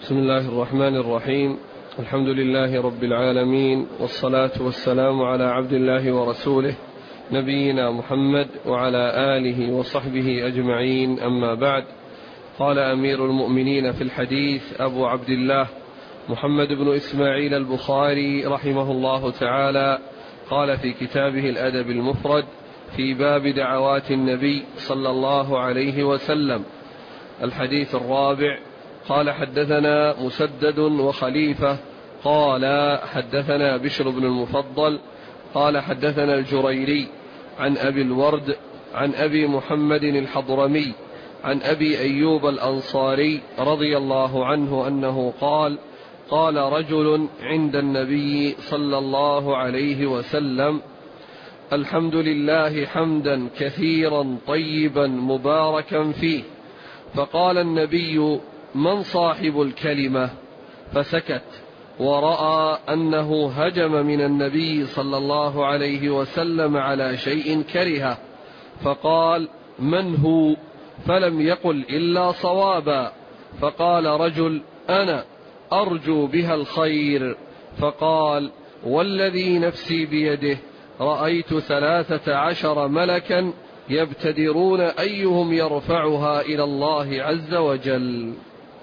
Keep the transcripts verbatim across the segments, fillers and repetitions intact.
بسم الله الرحمن الرحيم. الحمد لله رب العالمين، والصلاة والسلام على عبد الله ورسوله نبينا محمد وعلى آله وصحبه أجمعين، أما بعد. قال أمير المؤمنين في الحديث أبو عبد الله محمد بن إسماعيل البخاري رحمه الله تعالى، قال في كتابه الأدب المفرد في باب دعوات النبي صلى الله عليه وسلم: الحديث الرابع. قال: حدثنا مسدد وخليفة قال حدثنا بشر بن المفضل قال حدثنا الجريري عن أبي الورد عن أبي محمد الحضرمي عن أبي أيوب الأنصاري رضي الله عنه أنه قال: قال رجل عند النبي صلى الله عليه وسلم: الحمد لله حمدا كثيرا طيبا مباركا فيه. فقال النبي: من صاحب الكلمة؟ فسكت، ورأى أنه هجم من النبي صلى الله عليه وسلم على شيء كرهه، فقال: من هو؟ فلم يقل إلا صوابا. فقال رجل: أنا أرجو بها الخير. فقال: والذي نفسي بيده رأيت ثلاثة عشر ملكا يبتدرون أيهم يرفعها إلى الله عز وجل.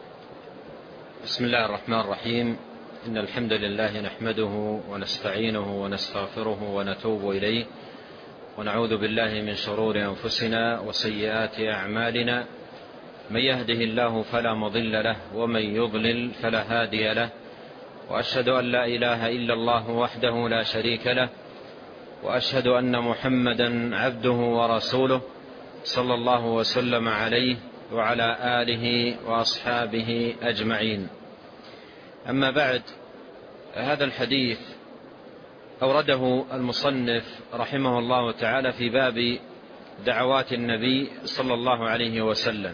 بسم الله الرحمن الرحيم. إن الحمد لله نحمده ونستعينه ونستغفره ونتوب إليه، ونعوذ بالله من شرور أنفسنا وسيئات أعمالنا. من يهده الله فلا مضل له، ومن يضلل فلا هادي له. وأشهد أن لا إله إلا الله وحده لا شريك له، وأشهد أن محمدا عبده ورسوله صلى الله وسلم عليه وعلى آله وأصحابه أجمعين. أما بعد، هذا الحديث أورده المصنف رحمه الله تعالى في باب دعوات النبي صلى الله عليه وسلم.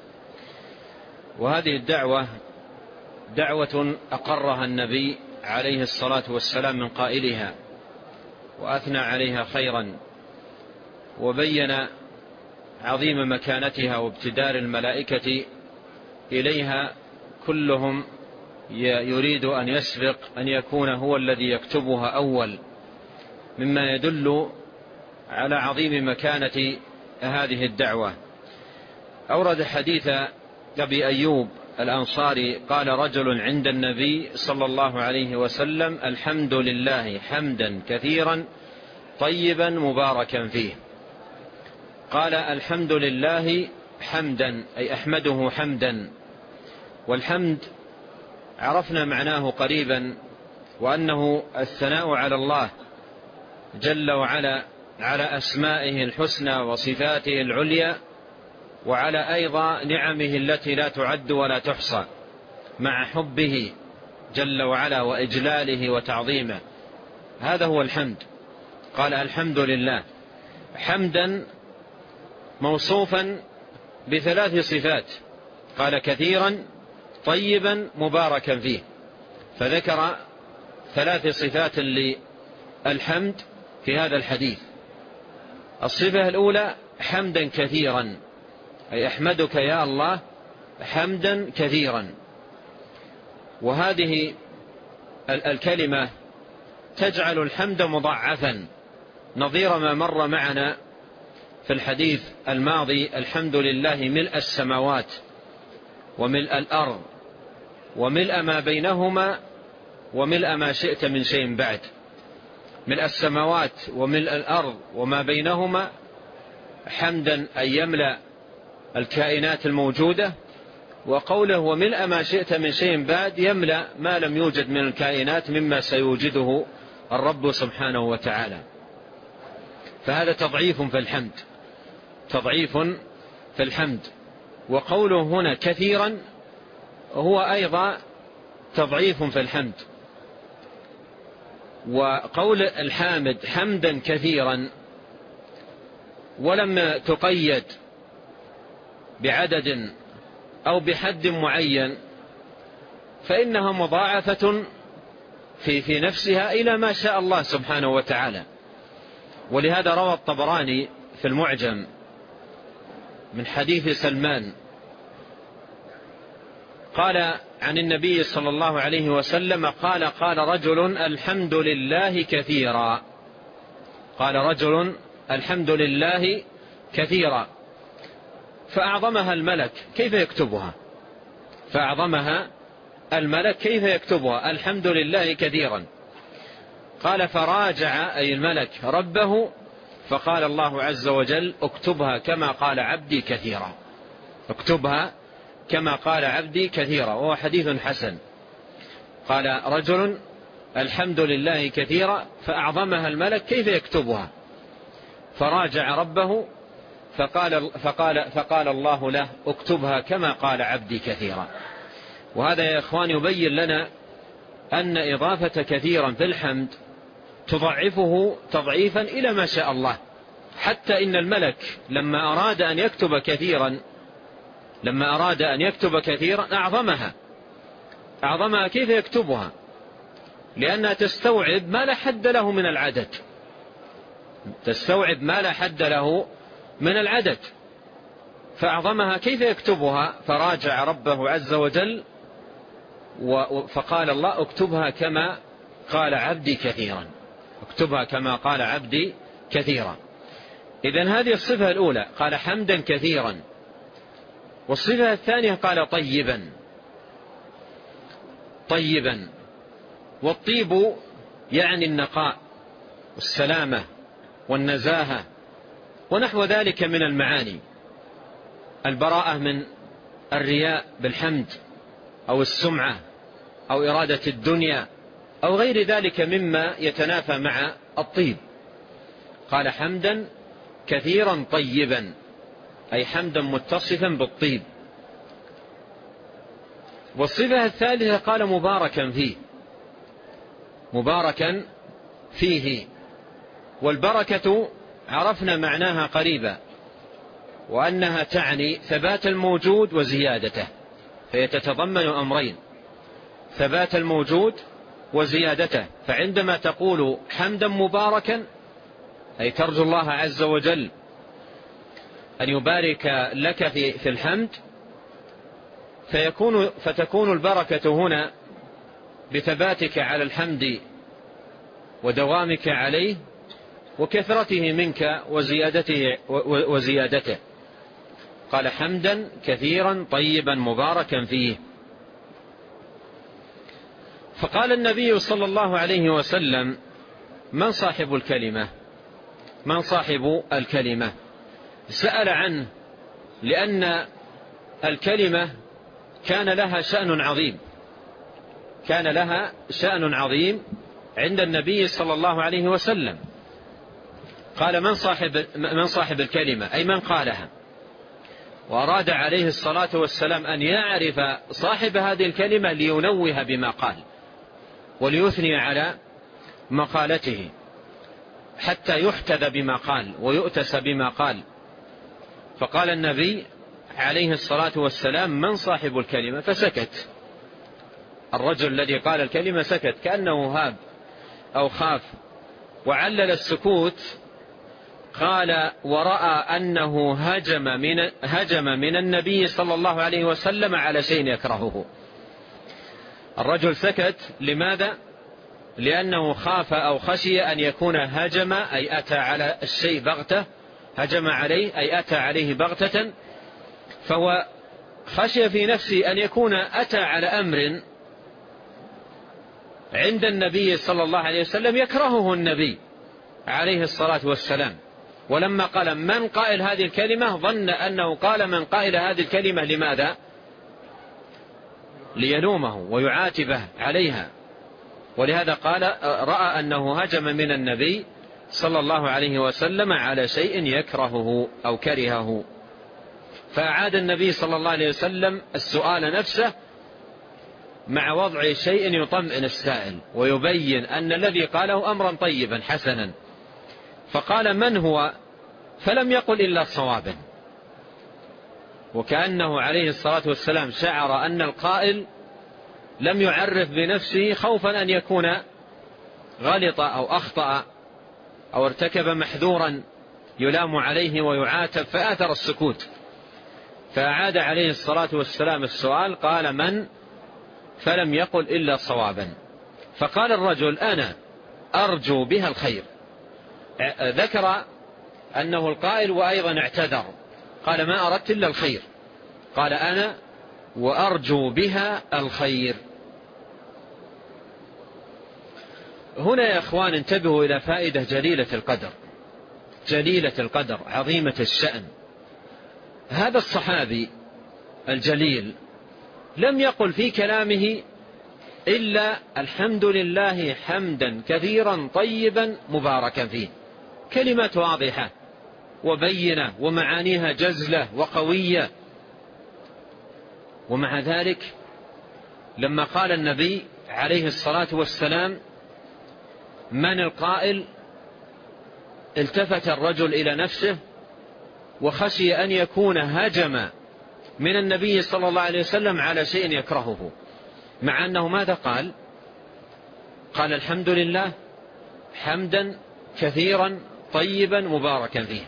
وهذه الدعوة دعوة أقرها النبي عليه الصلاة والسلام من قائلها، وأثنى عليها خيرا، وبين عظيم مكانتها وابتدار الملائكة إليها، كلهم يريد أن يسبق أن يكون هو الذي يكتبها أول، مما يدل على عظيم مكانة هذه الدعوة. أورد حديث أبي أيوب الأنصاري قال: رجل عند النبي صلى الله عليه وسلم: الحمد لله حمدا كثيرا طيبا مباركا فيه. قال: الحمد لله حمدا أي أحمده حمدا. والحمد عرفنا معناه قريبا، وأنه الثناء على الله جل وعلا على أسمائه الحسنى وصفاته العليا، وعلى أيضا نعمه التي لا تعد ولا تحصى، مع حبه جل وعلا وإجلاله وتعظيمه. هذا هو الحمد. قال: الحمد لله حمدا موصوفا بثلاث صفات، قال: كثيرا طيبا مباركا فيه، فذكر ثلاث صفات للحمد في هذا الحديث. الصفة الأولى: حمدا كثيرا، أي أحمدك يا الله حمدا كثيرا. وهذه الكلمة تجعل الحمد مضاعفا، نظير ما مر معنا في الحديث الماضي: الحمد لله ملء السماوات وملء الأرض وملء ما بينهما وملء ما شئت من شيء بعد. ملء السماوات وملء الأرض وما بينهما حمدا أن يملأ الكائنات الموجودة، وقوله وملء ما شئت من شيء بعد يملأ ما لم يوجد من الكائنات مما سيوجده الرب سبحانه وتعالى. فهذا تضعيف في الحمد، تضعيف في الحمد. وقوله هنا كثيرا هو أيضا تضعيف في الحمد. وقول الحامد حمدا كثيرا ولم تقيد بعدد أو بحد معين، فإنها مضاعفة في, في نفسها إلى ما شاء الله سبحانه وتعالى. ولهذا روى الطبراني في المعجم من حديث سلمان قال عن النبي صلى الله عليه وسلم قال قال رجل الحمد لله كثيرا، قال رجل الحمد لله كثيرا فأعظمها الملك كيف يكتبها، فأعظمها الملك كيف يكتبها الحمد لله كثيرا. قال فراجع أي الملك ربه فقال الله عز وجل اكتبها كما قال عبدي كثيرا، اكتبها كما قال عبدي كثيرا، وهو حديث حسن. قال رجل الحمد لله كثيرا فأعظمها الملك كيف يكتبها، فراجع ربه فقال, فقال, فقال الله له اكتبها كما قال عبدي كثيرا. وهذا يا إخوان يبين لنا أن إضافة كثيرا في الحمد تضعفه تضعيفا إلى ما شاء الله، حتى إن الملك لما أراد أن يكتب كثيرا لما أراد أن يكتب كثيرا أعظمها أعظمها كيف يكتبها؟ لأنها تستوعب ما لا حد له من العدد، تستوعب ما لا حد له من العدد، فأعظمها كيف يكتبها؟ فراجع ربه عز وجل فقال الله اكتبها كما قال عبدي كثيرا، اكتبها كما قال عبدي كثيرا. إذن هذه الصفة الأولى قال حمدا كثيرا. والصفة الثانية قال طيبا طيبا، والطيب يعني النقاء والسلامة والنزاهة ونحو ذلك من المعاني، البراءة من الرياء بالحمد أو السمعة أو إرادة الدنيا أو غير ذلك مما يتنافى مع الطيب. قال حمدا كثيرا طيبا أي حمدا متصفا بالطيب. والصفة الثالثة قال مباركا فيه، مباركا فيه. والبركة عرفنا معناها قريبا، وأنها تعني ثبات الموجود وزيادته، فهي تتضمن أمرين، ثبات الموجود وزيادته. فعندما تقول حمدا مباركا أي ترجو الله عز وجل أن يبارك لك في في الحمد، فيكون فتكون البركة هنا بثباتك على الحمد ودوامك عليه وكثرته منك وزيادته وزيادته. قال حمدا كثيرا طيبا مباركا فيه. فقال النبي صلى الله عليه وسلم من صاحب الكلمة؟ من صاحب الكلمة؟ سأل عنه لأن الكلمة كان لها شأن عظيم، كان لها شأن عظيم عند النبي صلى الله عليه وسلم. قال من صاحب, من صاحب الكلمة أي من قالها، وأراد عليه الصلاة والسلام أن يعرف صاحب هذه الكلمة لينوه بما قال وليثني على مقالته حتى يحتذى بما قال ويؤتس بما قال. فقال النبي عليه الصلاة والسلام من صاحب الكلمة؟ فسكت الرجل الذي قال الكلمة، سكت كأنه هاب أو خاف، وعلل السكوت قال ورأى أنه هجم من, هجم من النبي صلى الله عليه وسلم على شيء يكرهه. الرجل سكت لماذا؟ لأنه خاف أو خشي أن يكون هجم أي أتى على الشيء بغتة، هجم عليه أي أتى عليه بغتة، فهو خشي في نفسه أن يكون أتى على أمر عند النبي صلى الله عليه وسلم يكرهه النبي عليه الصلاة والسلام. ولما قال من قائل هذه الكلمة ظن أنه قال من قائل هذه الكلمة لماذا؟ ليلومه ويعاتبه عليها، ولهذا قال رأى أنه هجم من النبي صلى الله عليه وسلم على شيء يكرهه أو كرهه. فأعاد النبي صلى الله عليه وسلم السؤال نفسه مع وضع شيء يطمئن السائل ويبين أن الذي قاله أمرا طيبا حسنا. فقال من هو؟ فلم يقل إلا صوابا، وكأنه عليه الصلاة والسلام شعر أن القائل لم يعرف بنفسه خوفا أن يكون غلط أو أخطأ أو ارتكب محذورا يلام عليه ويعاتب، فآثر السكوت. فأعاد عليه الصلاة والسلام السؤال، قال: من؟ فلم يقل إلا صوابا. فقال الرجل: أنا أرجو بها الخير. ذكر أنه القائل وأيضا اعتذر، قال: ما أردت إلا الخير. قال: أنا وأرجو بها الخير. هنا يا أخوان انتبهوا إلى فائدة جليلة القدر، جليلة القدر عظيمة الشأن. هذا الصحابي الجليل لم يقل في كلامه إلا الحمد لله حمدا كثيرا طيبا مباركا فيه، كلمات واضحة وبينة ومعانيها جزلة وقوية. ومع ذلك لما قال النبي عليه الصلاة والسلام: من القائل؟ التفت الرجل إلى نفسه وخشي أن يكون هجم من النبي صلى الله عليه وسلم على شيء يكرهه، مع أنه ماذا قال؟ قال: الحمد لله حمدا كثيرا طيبا مباركا فيه.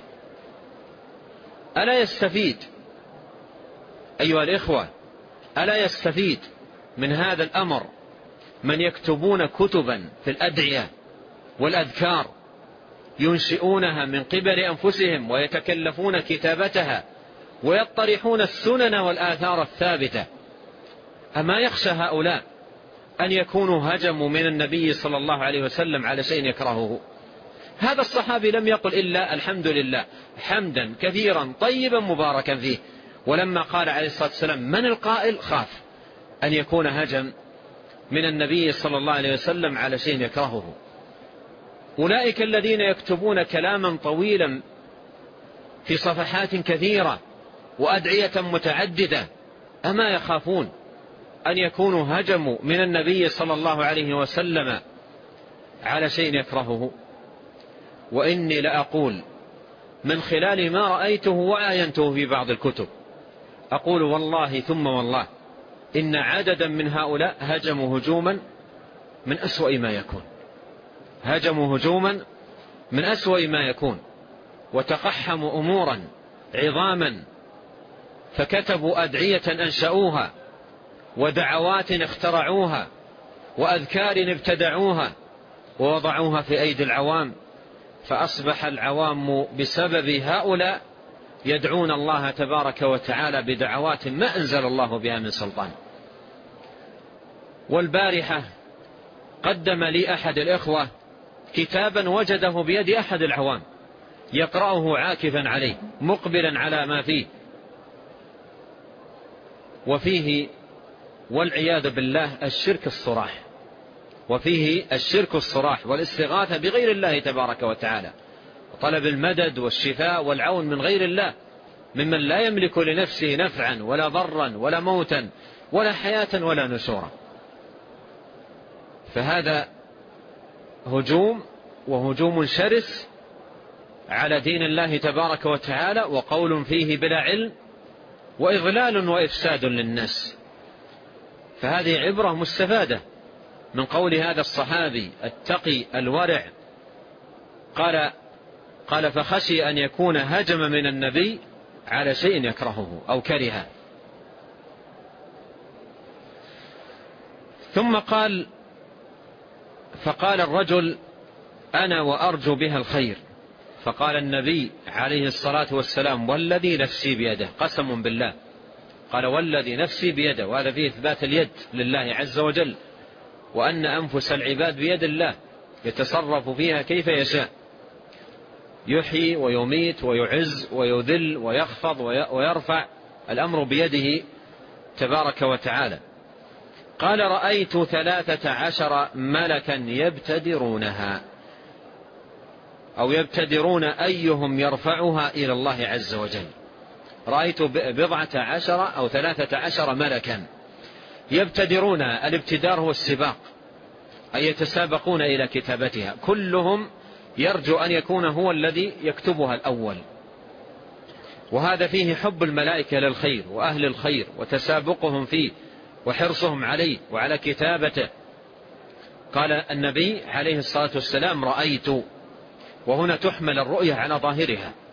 ألا يستفيد أيها الإخوة، ألا يستفيد من هذا الأمر من يكتبون كتبا في الأدعية والأذكار ينشئونها من قبل أنفسهم ويتكلفون كتابتها ويطرحون السنن والآثار الثابتة؟ أما يخشى هؤلاء أن يكونوا هجموا من النبي صلى الله عليه وسلم على شيء يكرهه؟ هذا الصحابي لم يقل إلا الحمد لله حمدا كثيرا طيبا مباركا فيه. ولما قال عليه الصلاة والسلام: من القائل؟ خاف أن يكون هجم من النبي صلى الله عليه وسلم على شيء يكرهه. أولئك الذين يكتبون كلاما طويلا في صفحات كثيرة وأدعية متعددة، أما يخافون أن يكونوا هجموا من النبي صلى الله عليه وسلم على شيء يكرهه؟ وإني لأقول من خلال ما رأيته وعاينته في بعض الكتب، أقول والله ثم والله إن عددا من هؤلاء هجموا هجوما من أسوأ ما يكون، هجموا هجوما من أسوأ ما يكون، وتقحموا أمورا عظاما، فكتبوا أدعية أنشأوها ودعوات اخترعوها وأذكار ابتدعوها ووضعوها في أيدي العوام، فأصبح العوام بسبب هؤلاء يدعون الله تبارك وتعالى بدعوات ما أنزل الله بها من سلطان. والبارحة قدم لي أحد الإخوة كتابا وجده بيد أحد العوام يقرأه عاكفا عليه مقبلا على ما فيه، وفيه والعياذ بالله الشرك الصراح، وفيه الشرك الصراح والاستغاثة بغير الله تبارك وتعالى، وطلب المدد والشفاء والعون من غير الله، ممن لا يملك لنفسه نفعا ولا ضرا ولا موتا ولا حياة ولا نشورا. فهذا هجوم، وهجوم شرس على دين الله تبارك وتعالى، وقول فيه بلا علم، وإضلال وإفساد للناس. فهذه عبرة مستفادة من قول هذا الصحابي التقي الورع. قال قال فخشي أن يكون هجم من النبي على شيء يكرهه أو كرهه. ثم قال فقال الرجل: أنا وأرجو بها الخير. فقال النبي عليه الصلاة والسلام: والذي نفسي بيده، قسم بالله، قال: والذي نفسي بيده، وهذا فيه إثبات اليد لله عز وجل، وأن أنفس العباد بيد الله يتصرف فيها كيف يشاء، يحيي ويميت ويعز ويذل ويخفض ويرفع، الأمر بيده تبارك وتعالى. قال: رأيت ثلاثة عشر ملكا يبتدرونها، أو يبتدرون أيهم يرفعها إلى الله عز وجل. رأيت بضعة عشر أو ثلاثة عشر ملكا يبتدرونها، الابتدار هو السباق، أي يتسابقون إلى كتابتها، كلهم يرجو أن يكون هو الذي يكتبها الأول. وهذا فيه حب الملائكة للخير وأهل الخير وتسابقهم فيه وحرصهم عليه وعلى كتابته. قال النبي عليه الصلاة والسلام: رأيت، وهنا تحمل الرؤية على ظاهرها،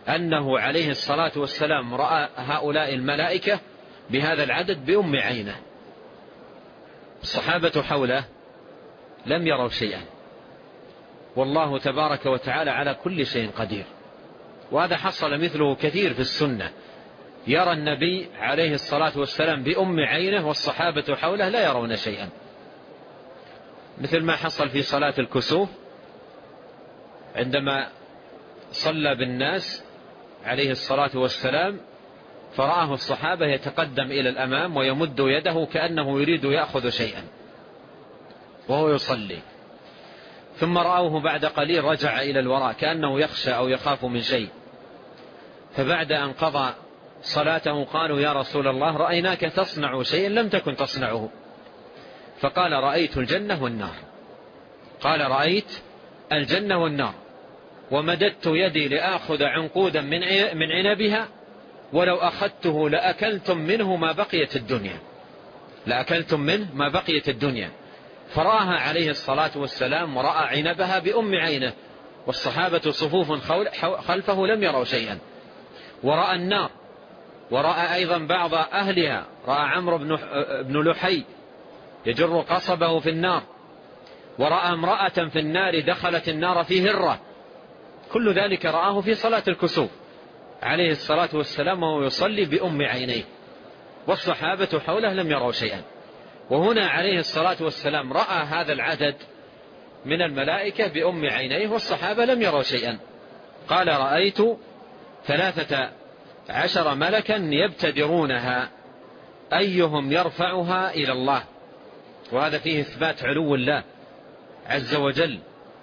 أنه عليه الصلاة والسلام رأى هؤلاء الملائكة بهذا العدد بأم عينه. الصحابة حوله لم يروا شيئا، والله تبارك وتعالى على كل شيء قدير. وهذا حصل مثله كثير في السنة، يرى النبي عليه الصلاة والسلام بأم عينه والصحابة حوله لا يرون شيئا، مثل ما حصل في صلاة الكسوف عندما صلى بالناس عليه الصلاة والسلام، فرآه الصحابة يتقدم إلى الأمام ويمد يده كأنه يريد يأخذ شيئا وهو يصلي، ثم رأوه بعد قليل رجع إلى الوراء كأنه يخشى أو يخاف من شيء، فبعد أن قضى صلاته قالوا يا رسول الله رأيناك تصنع شيئا لم تكن تصنعه، فقال رأيت الجنة والنار. قال رأيت الجنة والنار ومددت يدي لآخذ عنقودا من عنبها ولو أخذته لأكلتم منه ما بقيت الدنيا، لأكلتم منه ما بقيت الدنيا. فرآها عليه الصلاة والسلام ورأى عنبها بأم عينه، والصحابة صفوف خلفه لم يروا شيئا. ورأى النار، ورأى أيضا بعض أهلها، رأى عمرو بن لحي يجر قصبه في النار، ورأى امرأة في النار دخلت النار في هرة. كل ذلك رآه في صلاة الكسوف عليه الصلاة والسلام وهو يصلي بأم عينيه، والصحابة حوله لم يروا شيئا. وهنا عليه الصلاة والسلام رأى هذا العدد من الملائكة بأم عينيه والصحابة لم يروا شيئا. قال رأيت ثلاثة عشر ملكا يبتدرونها أيهم يرفعها إلى الله، وهذا فيه إثبات علو الله عز وجل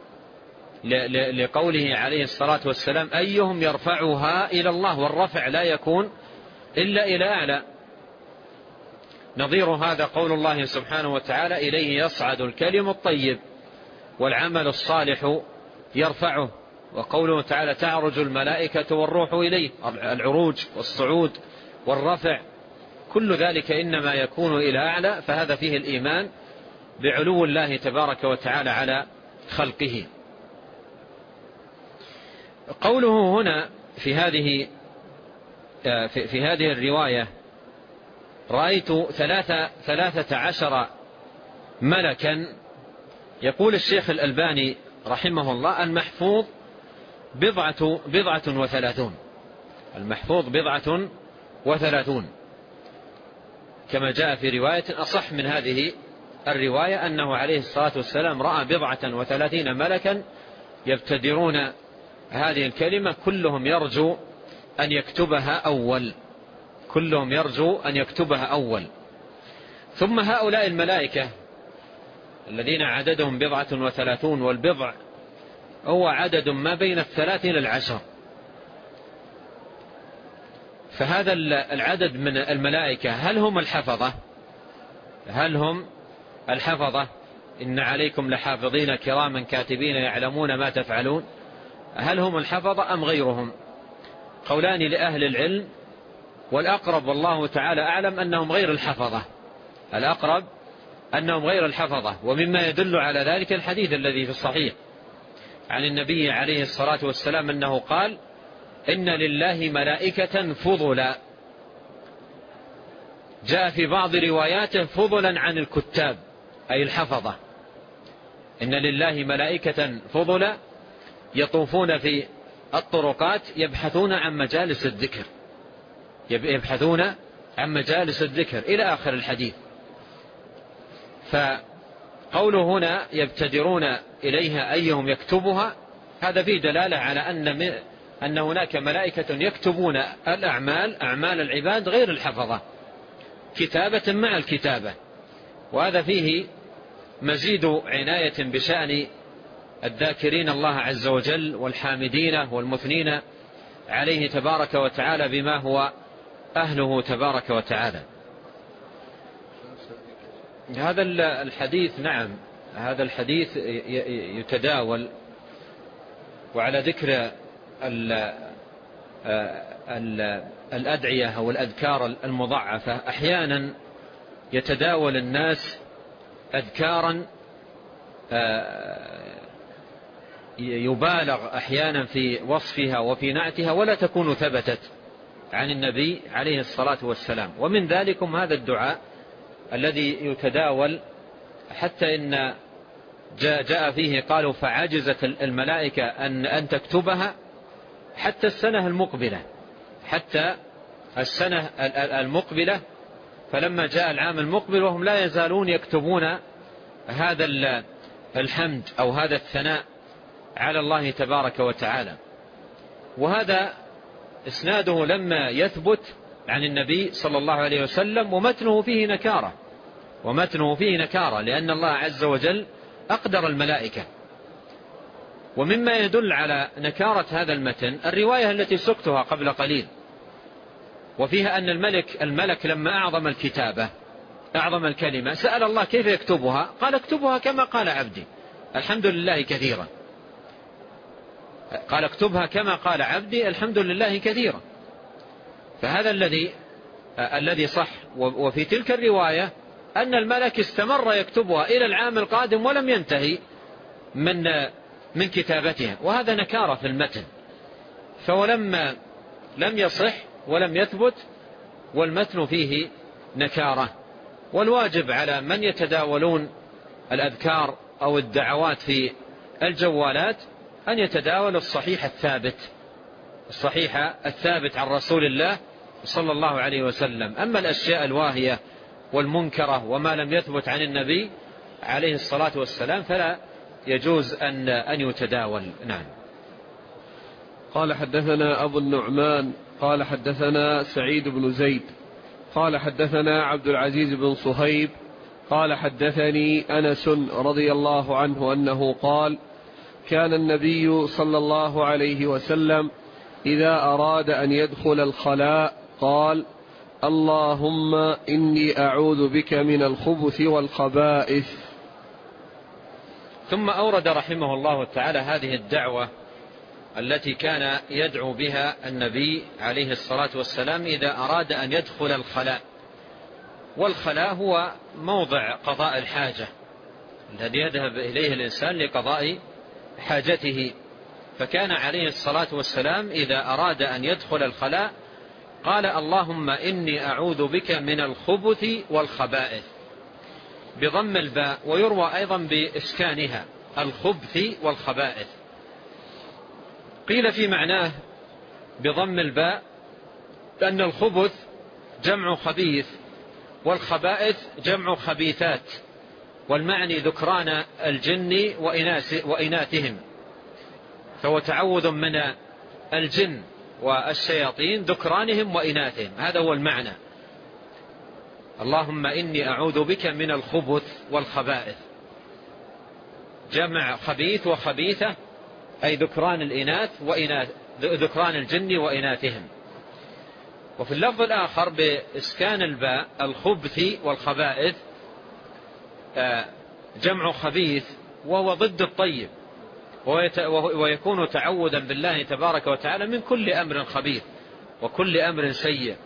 لقوله عليه الصلاة والسلام أيهم يرفعها إلى الله، والرفع لا يكون إلا إلى أعلى. نظير هذا قول الله سبحانه وتعالى إليه يصعد الكلم الطيب والعمل الصالح يرفعه، وقوله تعالى تعرج الملائكة والروح إليه، العروج والصعود والرفع كل ذلك إنما يكون إلى أعلى، فهذا فيه الإيمان بعلو الله تبارك وتعالى على خلقه. قوله هنا في هذه في, في هذه الرواية رأيت ثلاثة, ثلاثة عشر ملكا، يقول الشيخ الألباني رحمه الله المحفوظ بضعة, بضعة وثلاثون، المحفوظ بضعة وثلاثون كما جاء في رواية أصح من هذه الرواية أنه عليه الصلاة والسلام رأى بضعة وثلاثين ملكا يبتدرون هذه الكلمة كلهم يرجو أن يكتبها أول، كلهم يرجو أن يكتبها أول. ثم هؤلاء الملائكة الذين عددهم بضعة وثلاثون، والبضع هو عدد ما بين الثلاث إلى العشر، فهذا العدد من الملائكة هل هم الحفظة؟ هل هم الحفظة؟ إن عليكم لحافظين كراما كاتبين يعلمون ما تفعلون، هل هم الحفظة أم غيرهم؟ قولان لأهل العلم، والأقرب والله تعالى أعلم أنهم غير الحفظة، الأقرب أنهم غير الحفظة. ومما يدل على ذلك الحديث الذي في الصحيح عن النبي عليه الصلاة والسلام أنه قال إن لله ملائكة فضلا، جاء في بعض رواياته فضلا عن الكتاب أي الحفظة، إن لله ملائكة فضلا يطوفون في الطرقات يبحثون عن مجالس الذكر، يبحثون عن مجالس الذكر إلى آخر الحديث. فقوله هنا يبتدرون إليها أيهم يكتبها، هذا فيه دلالة على أن أن هناك ملائكة يكتبون الأعمال، أعمال العباد غير الحفظة، كتابة مع الكتابة. وهذا فيه مزيد عناية بشأن الذاكرين الله عز وجل والحامدين والمثنين عليه تبارك وتعالى بما هو أهله تبارك وتعالى. هذا الحديث نعم هذا الحديث يتداول. وعلى ذكر ال ال الأدعية أو الأذكار المضاعفة، أحيانا يتداول الناس أذكارا يبالغ أحيانا في وصفها وفي نعتها ولا تكون ثبتت عن النبي عليه الصلاة والسلام. ومن ذلكم هذا الدعاء الذي يتداول، حتى إن جاء, جاء فيه قالوا فعجزت الملائكة أن, أن تكتبها حتى السنة المقبلة حتى السنة المقبلة فلما جاء العام المقبل وهم لا يزالون يكتبون هذا الحمد أو هذا الثناء على الله تبارك وتعالى. وهذا إسناده لما يثبت عن النبي صلى الله عليه وسلم ومتنه فيه نكارة ومتنه فيه نكارة لأن الله عز وجل أقدر الملائكة. ومما يدل على نكارة هذا المتن الرواية التي سقتها قبل قليل، وفيها أن الملك الملك لما أعظم الكتابة أعظم الكلمة سأل الله كيف يكتبها، قال اكتبها كما قال عبدي الحمد لله كثيرا. قال اكتبها كما قال عبدي الحمد لله كثيرا. فهذا الذي الذي صح. وفي تلك الرواية أن الملك استمر يكتبها إلى العام القادم ولم ينتهي من من كتابتها، وهذا نكارة في المتن. فولما لم يصح ولم يثبت والمتن فيه نكارة. والواجب على من يتداولون الأذكار أو الدعوات في الجوالات أن يتداول الصحيح الثابت الصحيح الثابت عن رسول الله صلى الله عليه وسلم. أما الأشياء الواهية والمنكرة وما لم يثبت عن النبي عليه الصلاة والسلام فلا يجوز أن أن يتداول. نعم. قال حدثنا أبو النعمان قال حدثنا سعيد بن زيد قال حدثنا عبد العزيز بن صهيب قال حدثني أنس رضي الله عنه أنه قال كان النبي صلى الله عليه وسلم إذا أراد أن يدخل الخلاء قال اللهم إني أعوذ بك من الخبث والخبائث. ثم أورد رحمه الله تعالى هذه الدعوة التي كان يدعو بها النبي عليه الصلاة والسلام إذا أراد أن يدخل الخلاء. والخلاء هو موضع قضاء الحاجة الذي يذهب إليه الإنسان لقضاء حاجته. فكان عليه الصلاة والسلام إذا أراد أن يدخل الخلاء قال اللهم إني أعوذ بك من الخبث والخبائث بضم الباء، ويروى أيضا بإسكانها الخبث والخبائث. قيل في معناه بضم الباء أن الخبث جمع خبيث والخبائث جمع خبيثات، والمعني ذكران الجن وإناثهم، فهو تعوذ من الجن والشياطين ذكرانهم وإناثهم، هذا هو المعنى. اللهم إني أعوذ بك من الخبث والخبائث، جمع خبيث وخبيثة أي ذكران الإناث وإناث ذكران الجن وإناثهم. وفي اللفظ الآخر بإسكان الباء الخبث والخبائث جمع خبيث وهو ضد الطيب، ويكون تعوذا بالله تبارك وتعالى من كل أمر خبيث وكل أمر سيء.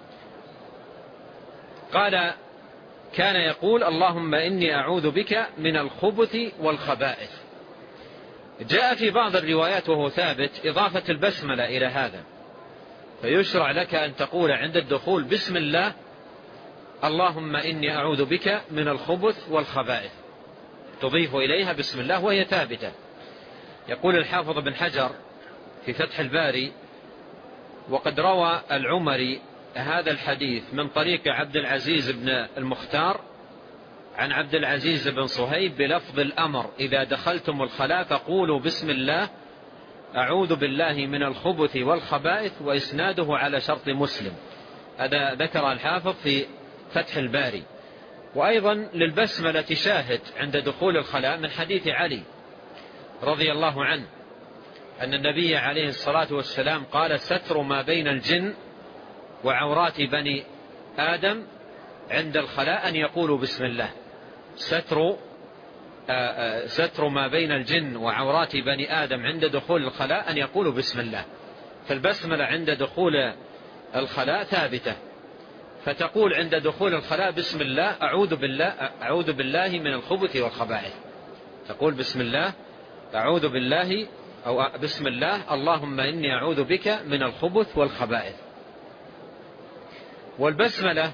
قال كان يقول اللهم إني أعوذ بك من الخبث والخبائث. جاء في بعض الروايات وهو ثابت إضافة البسملة إلى هذا، فيشرع لك أن تقول عند الدخول بسم الله اللهم إني أعوذ بك من الخبث والخبائث، تضيف إليها بسم الله وهي ثابتة. يقول الحافظ بن حجر في فتح الباري وقد روى العمري هذا الحديث من طريق عبد العزيز بن المختار عن عبد العزيز بن صهيب بلفظ الأمر إذا دخلتم الخلاء فقولوا بسم الله أعوذ بالله من الخبث والخبائث، وإسناده على شرط مسلم. هذا ذكر الحافظ في فتح الباري. وأيضا للبسملة شاهد عند دخول الخلاء من حديث علي رضي الله عنه أن النبي عليه الصلاة والسلام قال ستر ما بين الجن وعورات بني آدم عند الخلاء أن يقولوا بسم الله. ستر ستر ما بين الجن وعورات بني آدم عند دخول الخلاء أن يقولوا بسم الله. فالبسملة عند دخول الخلاء ثابتة، فتقول عند دخول الخلاء بسم الله أعوذ بالله أعوذ بالله من الخبث والخبائث، تقول بسم الله أعوذ بالله أو بسم الله اللهم إني أعوذ بك من الخبث والخبائث. والبسملة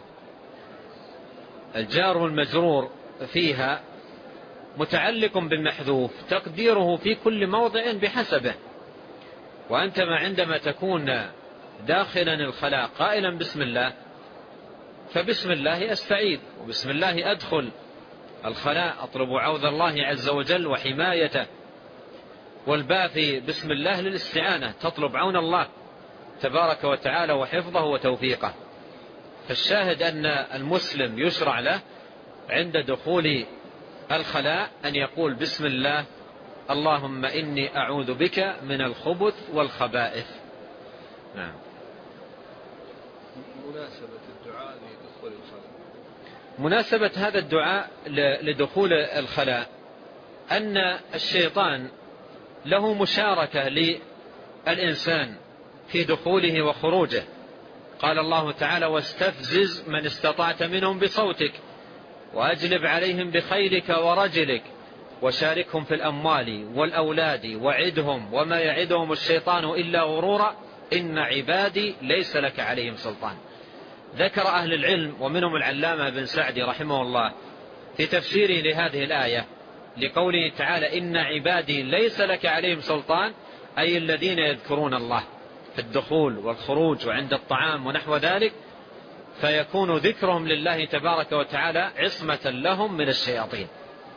الجار والمجرور فيها متعلق بالمحذوف تقديره في كل موضع بحسبه. وأنت ما عندما تكون داخلا الخلاء قائلا بسم الله فبسم الله أستعيذ وبسم الله أدخل الخلاء أطلب عوذ الله عز وجل وحمايته. والباء في بسم الله للاستعانة تطلب عون الله تبارك وتعالى وحفظه وتوفيقه. فالشاهد أن المسلم يشرع له عند دخول الخلاء أن يقول بسم الله اللهم إني أعوذ بك من الخبث والخبائث. نعم. مناسبة الدعاء لدخول الخلاء. مناسبة هذا الدعاء لدخول الخلاء أن الشيطان له مشاركة للإنسان في دخوله وخروجه. قال الله تعالى واستفزز من استطعت منهم بصوتك وأجلب عليهم بخيلك ورجلك وشاركهم في الأموال والأولاد وعدهم وما يعدهم الشيطان إلا غرورا إن عبادي ليس لك عليهم سلطان. ذكر أهل العلم ومنهم العلامة بن سعدي رحمه الله في تفسيره لهذه الآية لقوله تعالى إن عبادي ليس لك عليهم سلطان أي الذين يذكرون الله في الدخول والخروج وعند الطعام ونحو ذلك فيكون ذكرهم لله تبارك وتعالى عصمة لهم من الشياطين.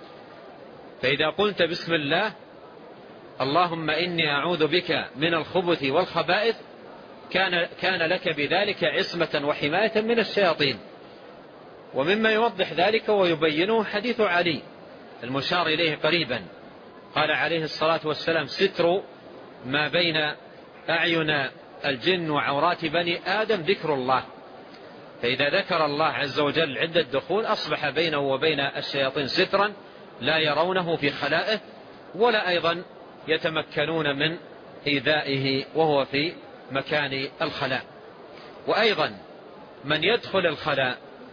فإذا قلت بسم الله اللهم إني أعوذ بك من الخبث والخبائث كان, كان لك بذلك عصمة وحماية من الشياطين. ومما يوضح ذلك ويبينه حديث علي المشار إليه قريبا قال عليه الصلاة والسلام ستر ما بين أعين الجن وعورات بني آدم ذكر الله. فإذا ذكر الله عز وجل عند الدخول أصبح بينه وبين الشياطين سترا لا يرونه في خلائه ولا أيضا يتمكنون من إيذائه وهو في مكان الخلاء. وأيضا من يدخل الخلاء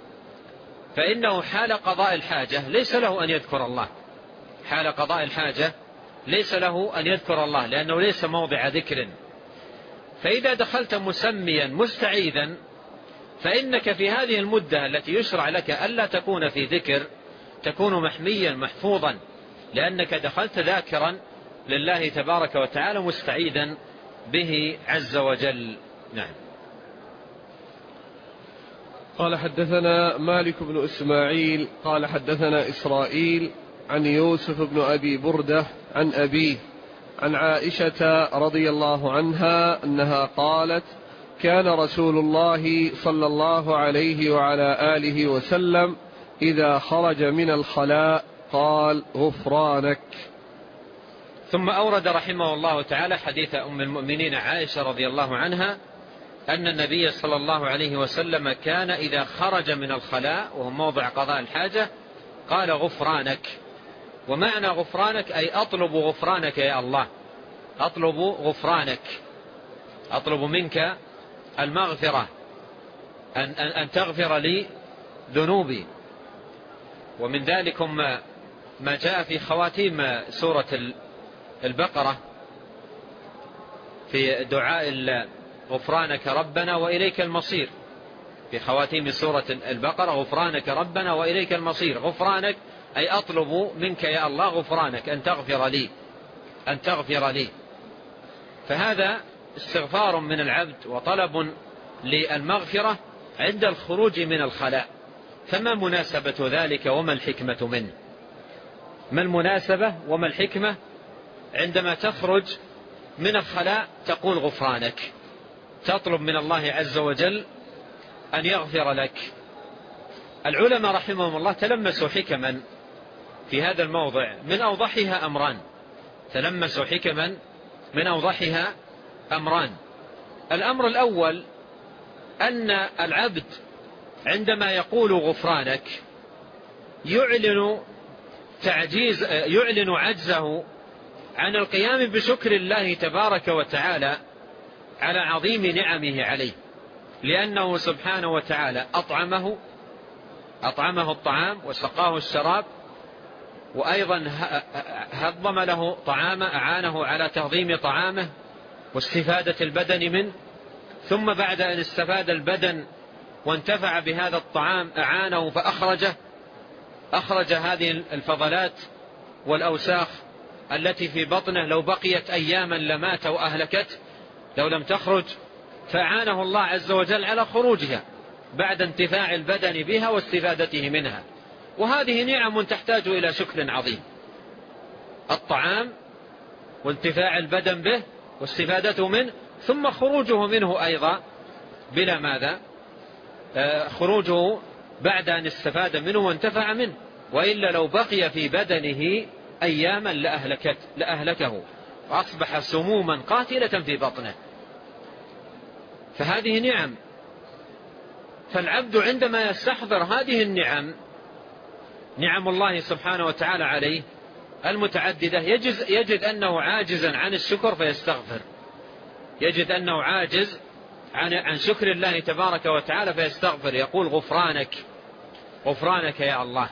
فإنه حال قضاء الحاجة ليس له أن يذكر الله. حال قضاء الحاجة ليس له أن يذكر الله لأنه ليس موضع ذكر. فإذا دخلت مسميا مستعيذا فإنك في هذه المدة التي يشرع لك ألا تكون في ذكر تكون محميا محفوظا لأنك دخلت ذاكرا لله تبارك وتعالى مستعيذا به عز وجل. نعم. قال حدثنا مالك بن إسماعيل قال حدثنا إسرائيل عن يوسف بن أبي بردة عن أبيه عن عائشة رضي الله عنها أنها قالت كان رسول الله صلى الله عليه وعلى آله وسلم إذا خرج من الخلاء قال غفرانك. ثم أورد رحمه الله تعالى حديث أم المؤمنين عائشة رضي الله عنها أن النبي صلى الله عليه وسلم كان إذا خرج من الخلاء وهو موضع قضاء الحاجة قال غفرانك. ومعنى غفرانك أي أطلب غفرانك يا الله أطلب غفرانك أطلب منك المغفرة أن, أن, أن تغفر لي ذنوبي. ومن ذلك ما, ما جاء في خواتيم سورة البقرة في دعاء غفرانك ربنا وإليك المصير. في خواتيم سورة البقرة غفرانك ربنا وإليك المصير. غفرانك أي أطلب منك يا الله غفرانك أن تغفر لي أن تغفر لي. فهذا استغفار من العبد وطلب للمغفرة عند الخروج من الخلاء. فما مناسبة ذلك وما الحكمة منه؟ ما المناسبة وما الحكمة عندما تخرج من الخلاء تقول غفرانك تطلب من الله عز وجل أن يغفر لك؟ العلماء رحمهم الله تلمسوا حكما في هذا الموضع من أوضحها أمران تلمسوا حكما من أوضحها أمران. الأمر الأول أن العبد عندما يقول غفرانك يعلن تعجيز يعلن عجزه عن القيام بشكر الله تبارك وتعالى على عظيم نعمه عليه لأنه سبحانه وتعالى أطعمه أطعمه الطعام وسقاه الشراب وأيضا هضم له طعامه، أعانه على تهضيم طعامه واستفادة البدن منه، ثم بعد أن استفاد البدن وانتفع بهذا الطعام أعانه فأخرجه أخرج هذه الفضلات والأوساخ التي في بطنه لو بقيت أياما لمات وأهلكت لو لم تخرج، فأعانه الله عز وجل على خروجها بعد انتفاع البدن بها واستفادته منها. وهذه نعم تحتاج إلى شكر عظيم، الطعام وانتفاع البدن به واستفادته منه، ثم خروجه منه أيضا بلا ماذا آه خروجه بعد أن استفاد منه وانتفع منه، وإلا لو بقي في بدنه أياما لأهلكت لأهلكه وأصبح سموما قاتلة في بطنه. فهذه نعم، فالعبد عندما يستحضر هذه النعم، نعم الله سبحانه وتعالى عليه المتعددة، يجد, يجد أنه عاجزا عن الشكر فيستغفر، يجد أنه عاجز عن, عن شكر الله تبارك وتعالى فيستغفر، يقول غفرانك غفرانك يا الله.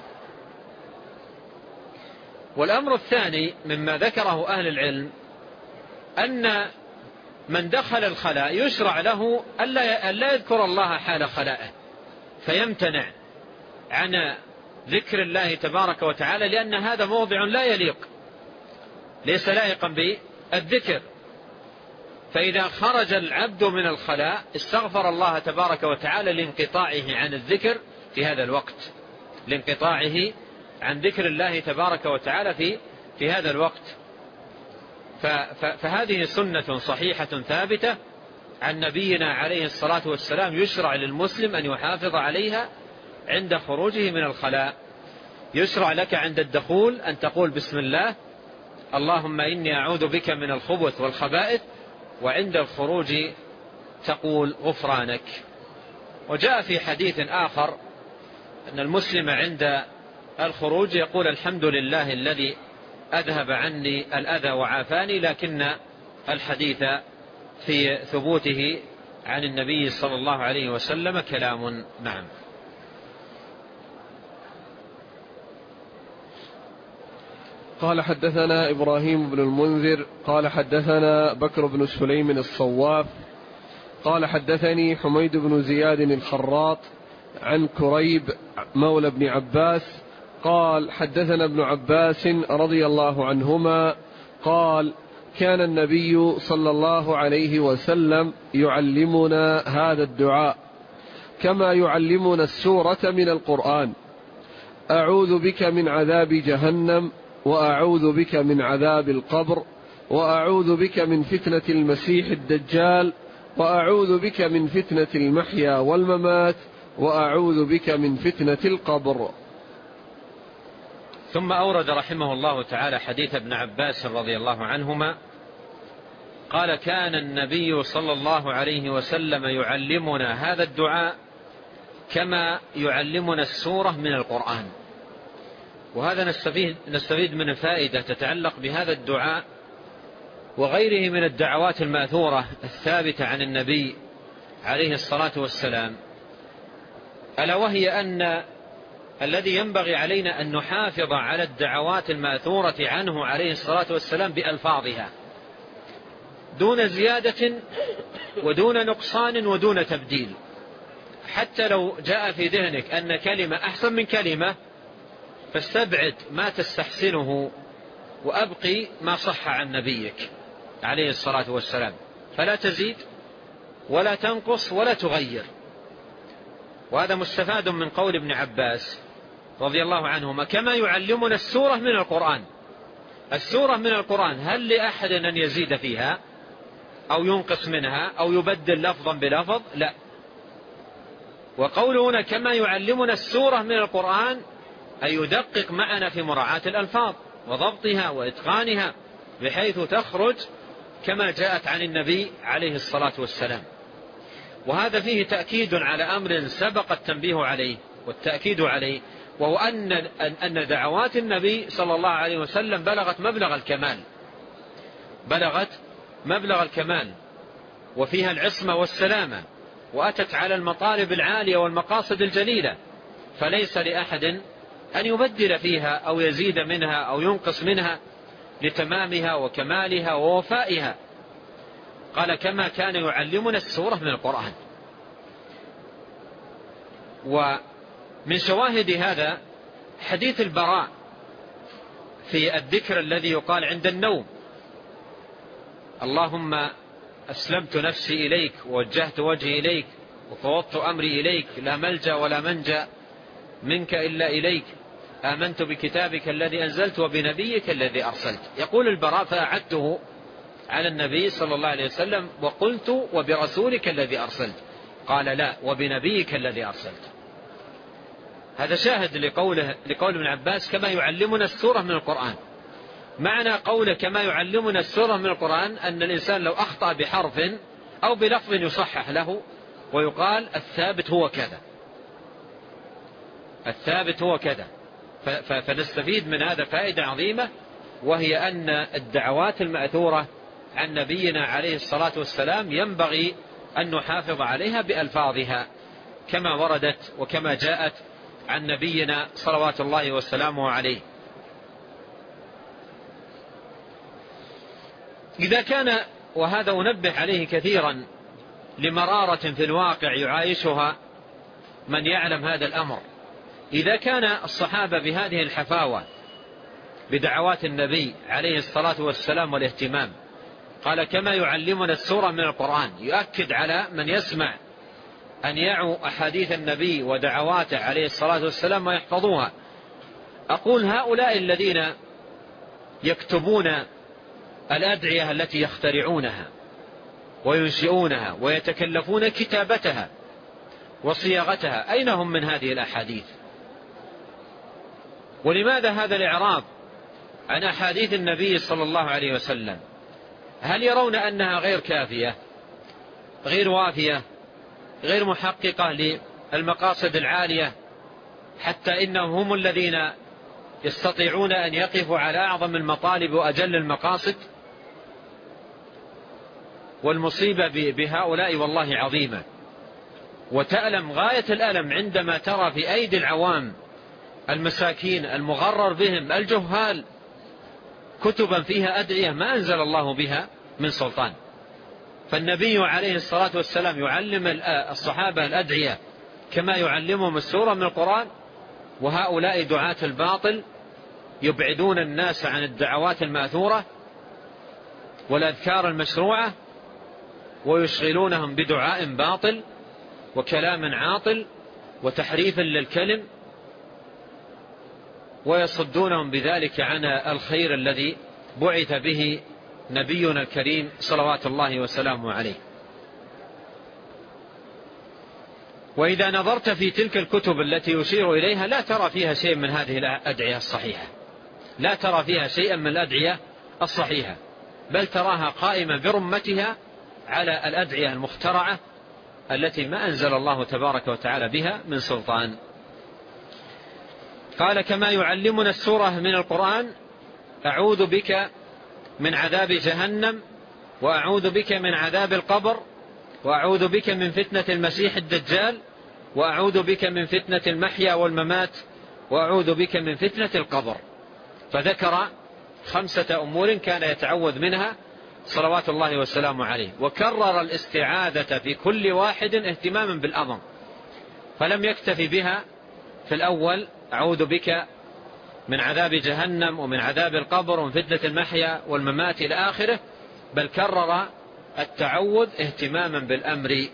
والأمر الثاني مما ذكره أهل العلم أن من دخل الخلاء يشرع له ألا يذكر الله حال خلائه، فيمتنع عن ذكر الله تبارك وتعالى، لأن هذا موضع لا يليق، ليس لائقا بالذكر. فإذا خرج العبد من الخلاء استغفر الله تبارك وتعالى لانقطاعه عن الذكر في هذا الوقت، لانقطاعه عن ذكر الله تبارك وتعالى في في هذا الوقت. فهذه سنة صحيحة ثابتة عن نبينا عليه الصلاة والسلام، يشرع للمسلم أن يحافظ عليها عند خروجه من الخلاء. يشرع لك عند الدخول أن تقول بسم الله اللهم إني أعوذ بك من الخبث والخبائث، وعند الخروج تقول غفرانك. وجاء في حديث آخر أن المسلم عند الخروج يقول الحمد لله الذي أذهب عني الأذى وعافاني، لكن الحديث في ثبوته عن النبي صلى الله عليه وسلم كلام. نعم. قال حدثنا إبراهيم بن المنذر قال حدثنا بكر بن سليم الصواف قال حدثني حميد بن زياد الخراط عن كريب مولى ابن عباس قال حدثنا ابن عباس رضي الله عنهما قال كان النبي صلى الله عليه وسلم يعلمنا هذا الدعاء كما يعلمنا السورة من القرآن: أعوذ بك من عذاب جهنم، وأعوذ بك من عذاب القبر، وأعوذ بك من فتنة المسيح الدجال، وأعوذ بك من فتنة المحيا والممات، وأعوذ بك من فتنة القبر. ثم أورد رحمه الله تعالى حديث ابن عباس رضي الله عنهما قال كان النبي صلى الله عليه وسلم يعلمنا هذا الدعاء كما يعلمنا السورة من القرآن. وهذا نستفيد, نستفيد من فائدة تتعلق بهذا الدعاء وغيره من الدعوات الماثورة الثابتة عن النبي عليه الصلاة والسلام، ألا وهي أن الذي ينبغي علينا أن نحافظ على الدعوات الماثورة عنه عليه الصلاة والسلام بألفاظها دون زيادة ودون نقصان ودون تبديل. حتى لو جاء في ذهنك أن كلمة أحسن من كلمة فاستبعد ما تستحسنه وأبقي ما صح عن نبيك عليه الصلاة والسلام، فلا تزيد ولا تنقص ولا تغير. وهذا مستفاد من قول ابن عباس رضي الله عنهما كما يعلمنا السورة من القرآن. السورة من القرآن هل لأحد أن يزيد فيها أو ينقص منها أو يبدل لفظا بلفظ؟ لا. وقوله هنا كما يعلمنا السورة من القرآن أي يدقق معنا في مراعاة الألفاظ وضبطها وإتقانها بحيث تخرج كما جاءت عن النبي عليه الصلاة والسلام. وهذا فيه تأكيد على أمر سبق التنبيه عليه والتأكيد عليه، وهو أن أن دعوات النبي صلى الله عليه وسلم بلغت مبلغ الكمال بلغت مبلغ الكمال وفيها العصمة والسلامة، وأتت على المطالب العالية والمقاصد الجليلة، فليس لأحد أن يبدل فيها أو يزيد منها أو ينقص منها لتمامها وكمالها ووفائها. قال كما كان يعلمنا السورة من القرآن. ومن شواهد هذا حديث البراء في الذكر الذي يقال عند النوم: اللهم أسلمت نفسي إليك ووجهت وجهي إليك وفوضت أمري إليك، لا ملجأ ولا منجأ منك إلا إليك، آمنت بكتابك الذي أنزلت وبنبيك الذي أرسلت. يقول البراء: فأعدته على النبي صلى الله عليه وسلم وقلت وبرسولك الذي أرسلت. قال: لا، وبنبيك الذي أرسلت. هذا شاهد لقوله لقول ابن عباس كما يعلمنا السورة من القرآن. معنى قوله كما يعلمنا السورة من القرآن أن الإنسان لو أخطأ بحرف أو بلفظ يصحح له ويقال الثابت هو كذا، الثابت هو كذا. فنستفيد من هذا فائدة عظيمة، وهي أن الدعوات المأثورة عن نبينا عليه الصلاة والسلام ينبغي أن نحافظ عليها بألفاظها كما وردت وكما جاءت عن نبينا صلوات الله وسلامه عليه. إذا كان، وهذا أنبه عليه كثيرا لمرارة في الواقع يعايشها من يعلم هذا الأمر، إذا كان الصحابة بهذه الحفاوة بدعوات النبي عليه الصلاة والسلام والاهتمام، قال كما يعلمنا السورة من القرآن، يؤكد على من يسمع أن يعوا أحاديث النبي ودعواته عليه الصلاة والسلام ويحفظوها. أقول هؤلاء الذين يكتبون الأدعية التي يخترعونها وينشئونها ويتكلفون كتابتها وصياغتها، أين هم من هذه الأحاديث؟ ولماذا هذا الإعراض عن أحاديث النبي صلى الله عليه وسلم؟ هل يرون أنها غير كافية، غير وافية، غير محققة للمقاصد العالية، حتى إنهم هم الذين يستطيعون أن يقفوا على أعظم المطالب وأجل المقاصد؟ والمصيبة بهؤلاء والله عظيمة، وتألم غاية الألم عندما ترى في أيدي العوام المساكين المغرر بهم الجهال كتبا فيها أدعية ما أنزل الله بها من سلطان. فالنبي عليه الصلاة والسلام يعلم الصحابة الأدعية كما يعلمهم السورة من القرآن، وهؤلاء دعاة الباطل يبعدون الناس عن الدعوات الماثورة والأذكار المشروعة ويشغلونهم بدعاء باطل وكلام عاطل وتحريف للكلم، ويصدونهم بذلك عن الخير الذي بعث به نبينا الكريم صلوات الله وسلامه عليه. وإذا نظرت في تلك الكتب التي يشير إليها لا ترى فيها شيء من هذه الأدعية الصحيحة، لا ترى فيها شيئا من الأدعية الصحيحة، بل تراها قائمة برمتها على الأدعية المخترعة التي ما أنزل الله تبارك وتعالى بها من سلطان. قال كما يعلمنا السورة من القرآن: أعوذ بك من عذاب جهنم، وأعوذ بك من عذاب القبر، وأعوذ بك من فتنة المسيح الدجال، وأعوذ بك من فتنة المحيا والممات، وأعوذ بك من فتنة القبر. فذكر خمسة أمور كان يتعوذ منها صلوات الله والسلام عليه، وكرر الاستعاذة في كل واحد اهتماما بالأمر، فلم يكتفي بها في الأول أعوذ بك من عذاب جهنم ومن عذاب القبر ومن فتنة المحيا والممات إلى آخره، بل كرر التعوذ اهتماما بالأمر.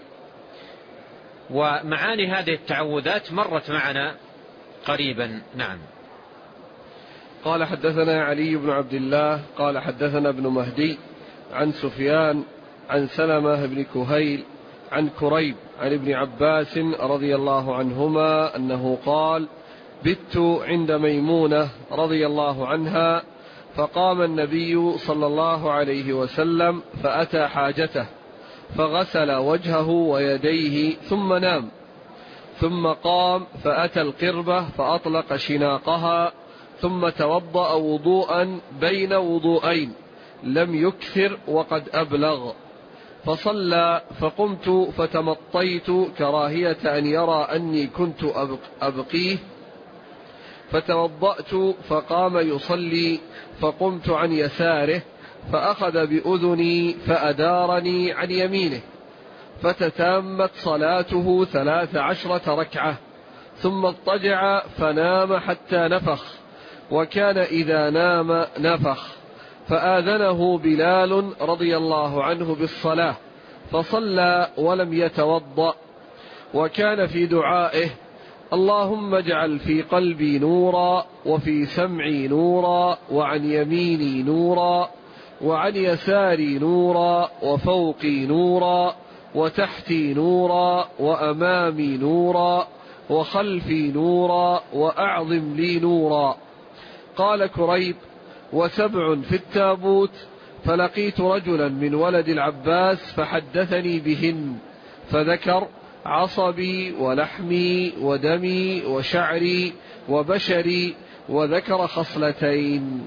ومعاني هذه التعوذات مرت معنا قريبا. نعم. قال حدثنا علي بن عبد الله قال حدثنا ابن مهدي عن سفيان عن سلمة بن كهيل عن كريب عن ابن عباس رضي الله عنهما أنه قال: بت عند ميمونة رضي الله عنها، فقام النبي صلى الله عليه وسلم فأتى حاجته فغسل وجهه ويديه ثم نام، ثم قام فأتى القربة فأطلق شناقها، ثم توضأ وضوءا بين وضوءين لم يكثر وقد أبلغ، فصلى، فقمت فتمطيت كراهية أن يرى أني كنت أبقيه، فتوضأت فقام يصلي فقمت عن يساره فأخذ بأذني فأدارني عن يمينه فتتامت صلاته ثلاث عشرة ركعة ثم اضطجع فنام حتى نفخ، وكان إذا نام نفخ، فآذنه بلال رضي الله عنه بالصلاة فصلى ولم يتوضأ، وكان في دعائه: اللهم اجعل في قلبي نورا وفي سمعي نورا وعن يميني نورا وعن يساري نورا وفوقي نورا وتحتي نورا وأمامي نورا وخلفي نورا وأعظم لي نورا. قال كريب: وسبع في التابوت، فلقيت رجلا من ولد العباس فحدثني بهن، فذكر: عصبي ولحمي ودمي وشعري وبشري، وذكر خصلتين.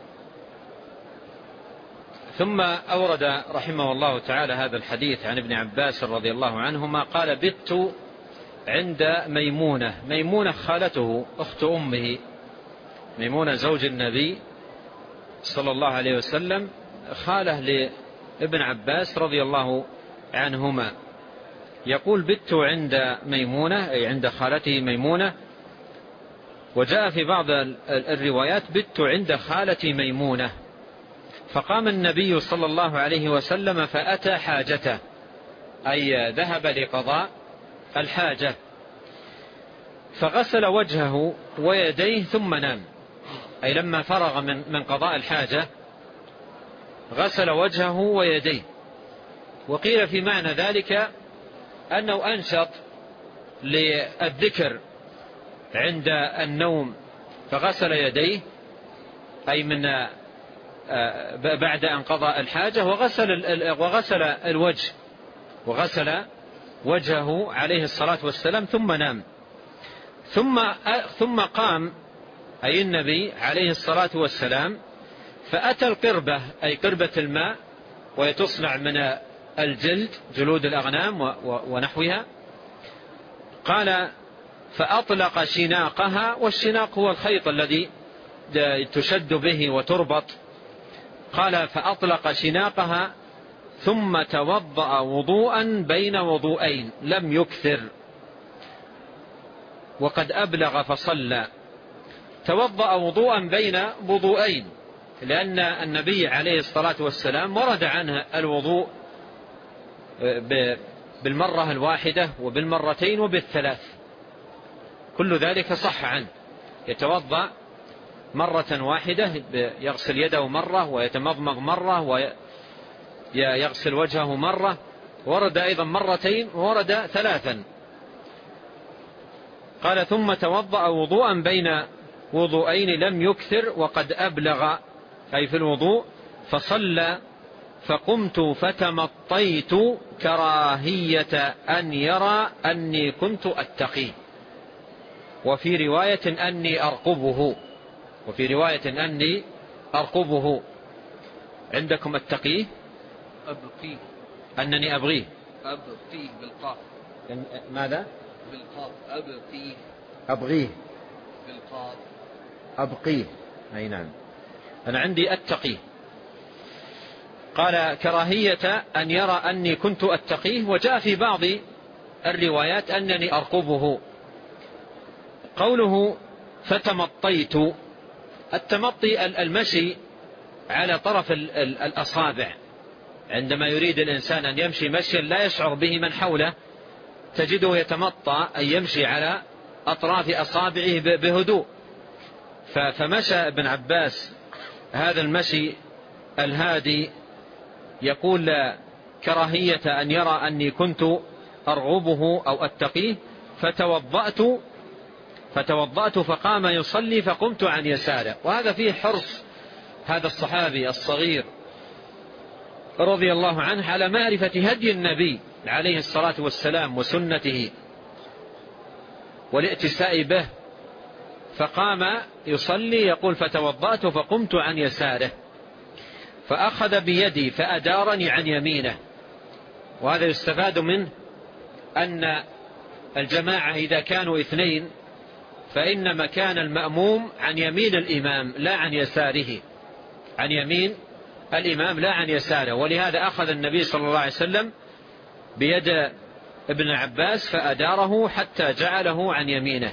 ثم أورد رحمه الله تعالى هذا الحديث عن ابن عباس رضي الله عنهما قال: بت عند ميمونة. ميمونة خالته أخت أمه، ميمونة زوج النبي صلى الله عليه وسلم، خاله لابن عباس رضي الله عنهما. يقول: بت عند ميمونة، أي عند خالته ميمونة. وجاء في بعض الروايات: بت عند خالتي ميمونة. فقام النبي صلى الله عليه وسلم فأتى حاجته، أي ذهب لقضاء الحاجة، فغسل وجهه ويديه ثم نام، أي لما فرغ من من قضاء الحاجة غسل وجهه ويديه. وقيل في معنى ذلك أنه أنشط للذكر عند النوم فغسل يديه، أي من بعد أن قضى الحاجة، وغسل وغسل الوجه وغسل وجهه عليه الصلاة والسلام ثم نام. ثم ثم قام، أي النبي عليه الصلاة والسلام، فأتى القربة، أي قربة الماء، وهي تصنع من الجلد، جلود الأغنام ونحوها. قال: فأطلق شناقها، والشناق هو الخيط الذي تشد به وتربط. قال: فأطلق شناقها ثم توضأ وضوءا بين وضوءين لم يكثر، وقد أبلغ فصلى. توضأ وضوءا بين وضوءين، لأن النبي عليه الصلاة والسلام ورد عنه الوضوء بالمرة الواحدة وبالمرتين وبالثلاث، كل ذلك صح عنه. يتوضأ مرة واحدة، يغسل يده مرة ويتمضمض مرة ويغسل وجهه مرة، ورد أيضا مرتين وورد ثلاثا. قال: ثم توضأ وضوءا بين وضوءين لم يكثر وقد أبلغ، أي في الوضوء، فصلى. فقمت فتمطيت كراهية أن يرى أني كنت أتقيه، وفي رواية أني أرقبه، وفي رواية أني أرقبه. عندكم أتقيه؟ أبقيه. أنني أبغيه. أبقيه بالقاف. ماذا؟ بالقاف. أبقيه. أبغيه بالقاف. أبقيه، أي نعم. أنا عندي أتقيه. قال: كراهية أن يرى أني كنت أتقيه. وجاء في بعض الروايات أنني أرقبه. قوله فتمطيت، التمطي المشي على طرف الأصابع، عندما يريد الإنسان أن يمشي مشيا لا يشعر به من حوله تجده يتمطى، أن يمشي على أطراف أصابعه بهدوء. فمشى ابن عباس هذا المشي الهادي. يقول: كراهية أن يرى أني كنت أرغبه أو أتقيه. فتوضأت فتوضأت فقام يصلي فقمت عن يساره. وهذا فيه حرص هذا الصحابي الصغير رضي الله عنه على معرفة هدي النبي عليه الصلاة والسلام وسنته والائتساء به. فقام يصلي، يقول: فتوضأت فقمت عن يساره فأخذ بيدي فأدارني عن يمينه. وهذا يستفاد منه أن الجماعة إذا كانوا اثنين فإن مكان المأموم عن يمين الإمام لا عن يساره، عن يمين الإمام لا عن يساره. ولهذا أخذ النبي صلى الله عليه وسلم بيد ابن عباس فأداره حتى جعله عن يمينه.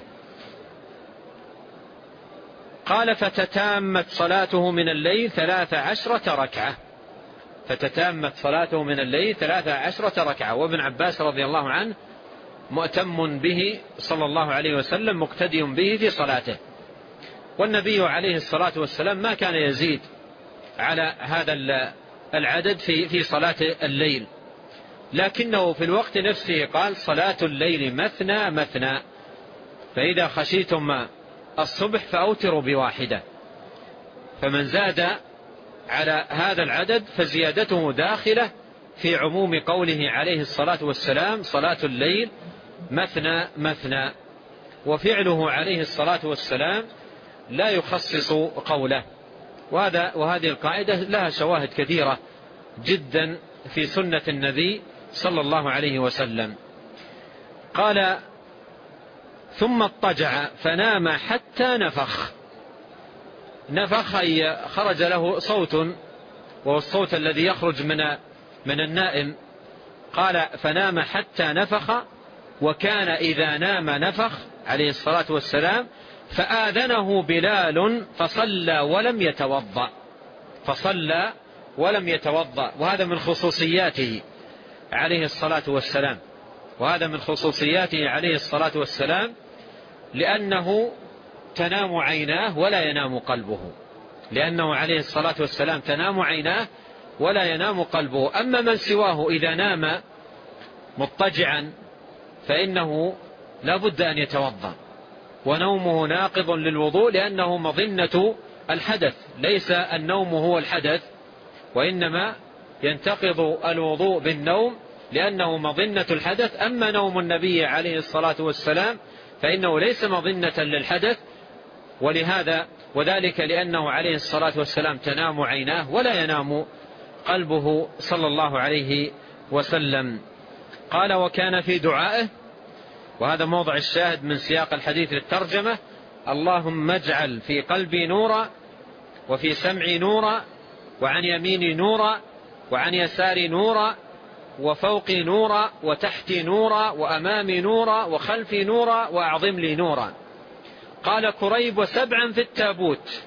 قال فتتامت صلاته من الليل ثلاث عشرة ركعة، فتتامت صلاته من الليل ثلاث عشرة ركعة. وابن عباس رضي الله عنه مؤتم به صلى الله عليه وسلم، مقتدي به في صلاته. والنبي عليه الصلاة والسلام ما كان يزيد على هذا العدد في في صلاة الليل، لكنه في الوقت نفسه قال صلاة الليل مثنى مثنى، فإذا خشيتم الصبح فأوتروا بواحدة. فمن زاد على هذا العدد فزيادته داخلة في عموم قوله عليه الصلاة والسلام صلاة الليل مثنى مثنى، وفعله عليه الصلاة والسلام لا يخصص قوله. وهذا وهذه القاعدة لها شواهد كثيرة جدا في سنة النبي صلى الله عليه وسلم. قال ثم اضطجع فنام حتى نفخ. نفخ أي خرج له صوت، وهو الصوت الذي يخرج من من النائم. قال فنام حتى نفخ، وكان إذا نام نفخ عليه الصلاة والسلام فآذنه بلال فصلى ولم يتوضأ، فصلى ولم يتوضأ. وهذا من خصوصياته عليه الصلاة والسلام، وهذا من خصوصياته عليه الصلاة والسلام، لأنه تنام عيناه ولا ينام قلبه، لأنه عليه الصلاة والسلام تنام عيناه ولا ينام قلبه. أما من سواه إذا نام مضطجعا فإنه لا بد أن يتوضأ، ونومه ناقض للوضوء، لأنه مظنة الحدث، ليس النوم هو الحدث، وإنما ينتقض الوضوء بالنوم لأنه مظنة الحدث. أما نوم النبي عليه الصلاة والسلام فإنه ليس مظنة للحدث، ولهذا وذلك لأنه عليه الصلاة والسلام تنام عيناه ولا ينام قلبه صلى الله عليه وسلم. قال وكان في دعائه، وهذا موضع الشاهد من سياق الحديث للترجمة: اللهم اجعل في قلبي نورا، وفي سمعي نورا، وعن يميني نورا، وعن يساري نورا، وفوقي نورا، وتحتي نورا، وأمامي نورا، وخلفي نورا، وأعظم لي نورا. قال كريب وسبعا في التابوت،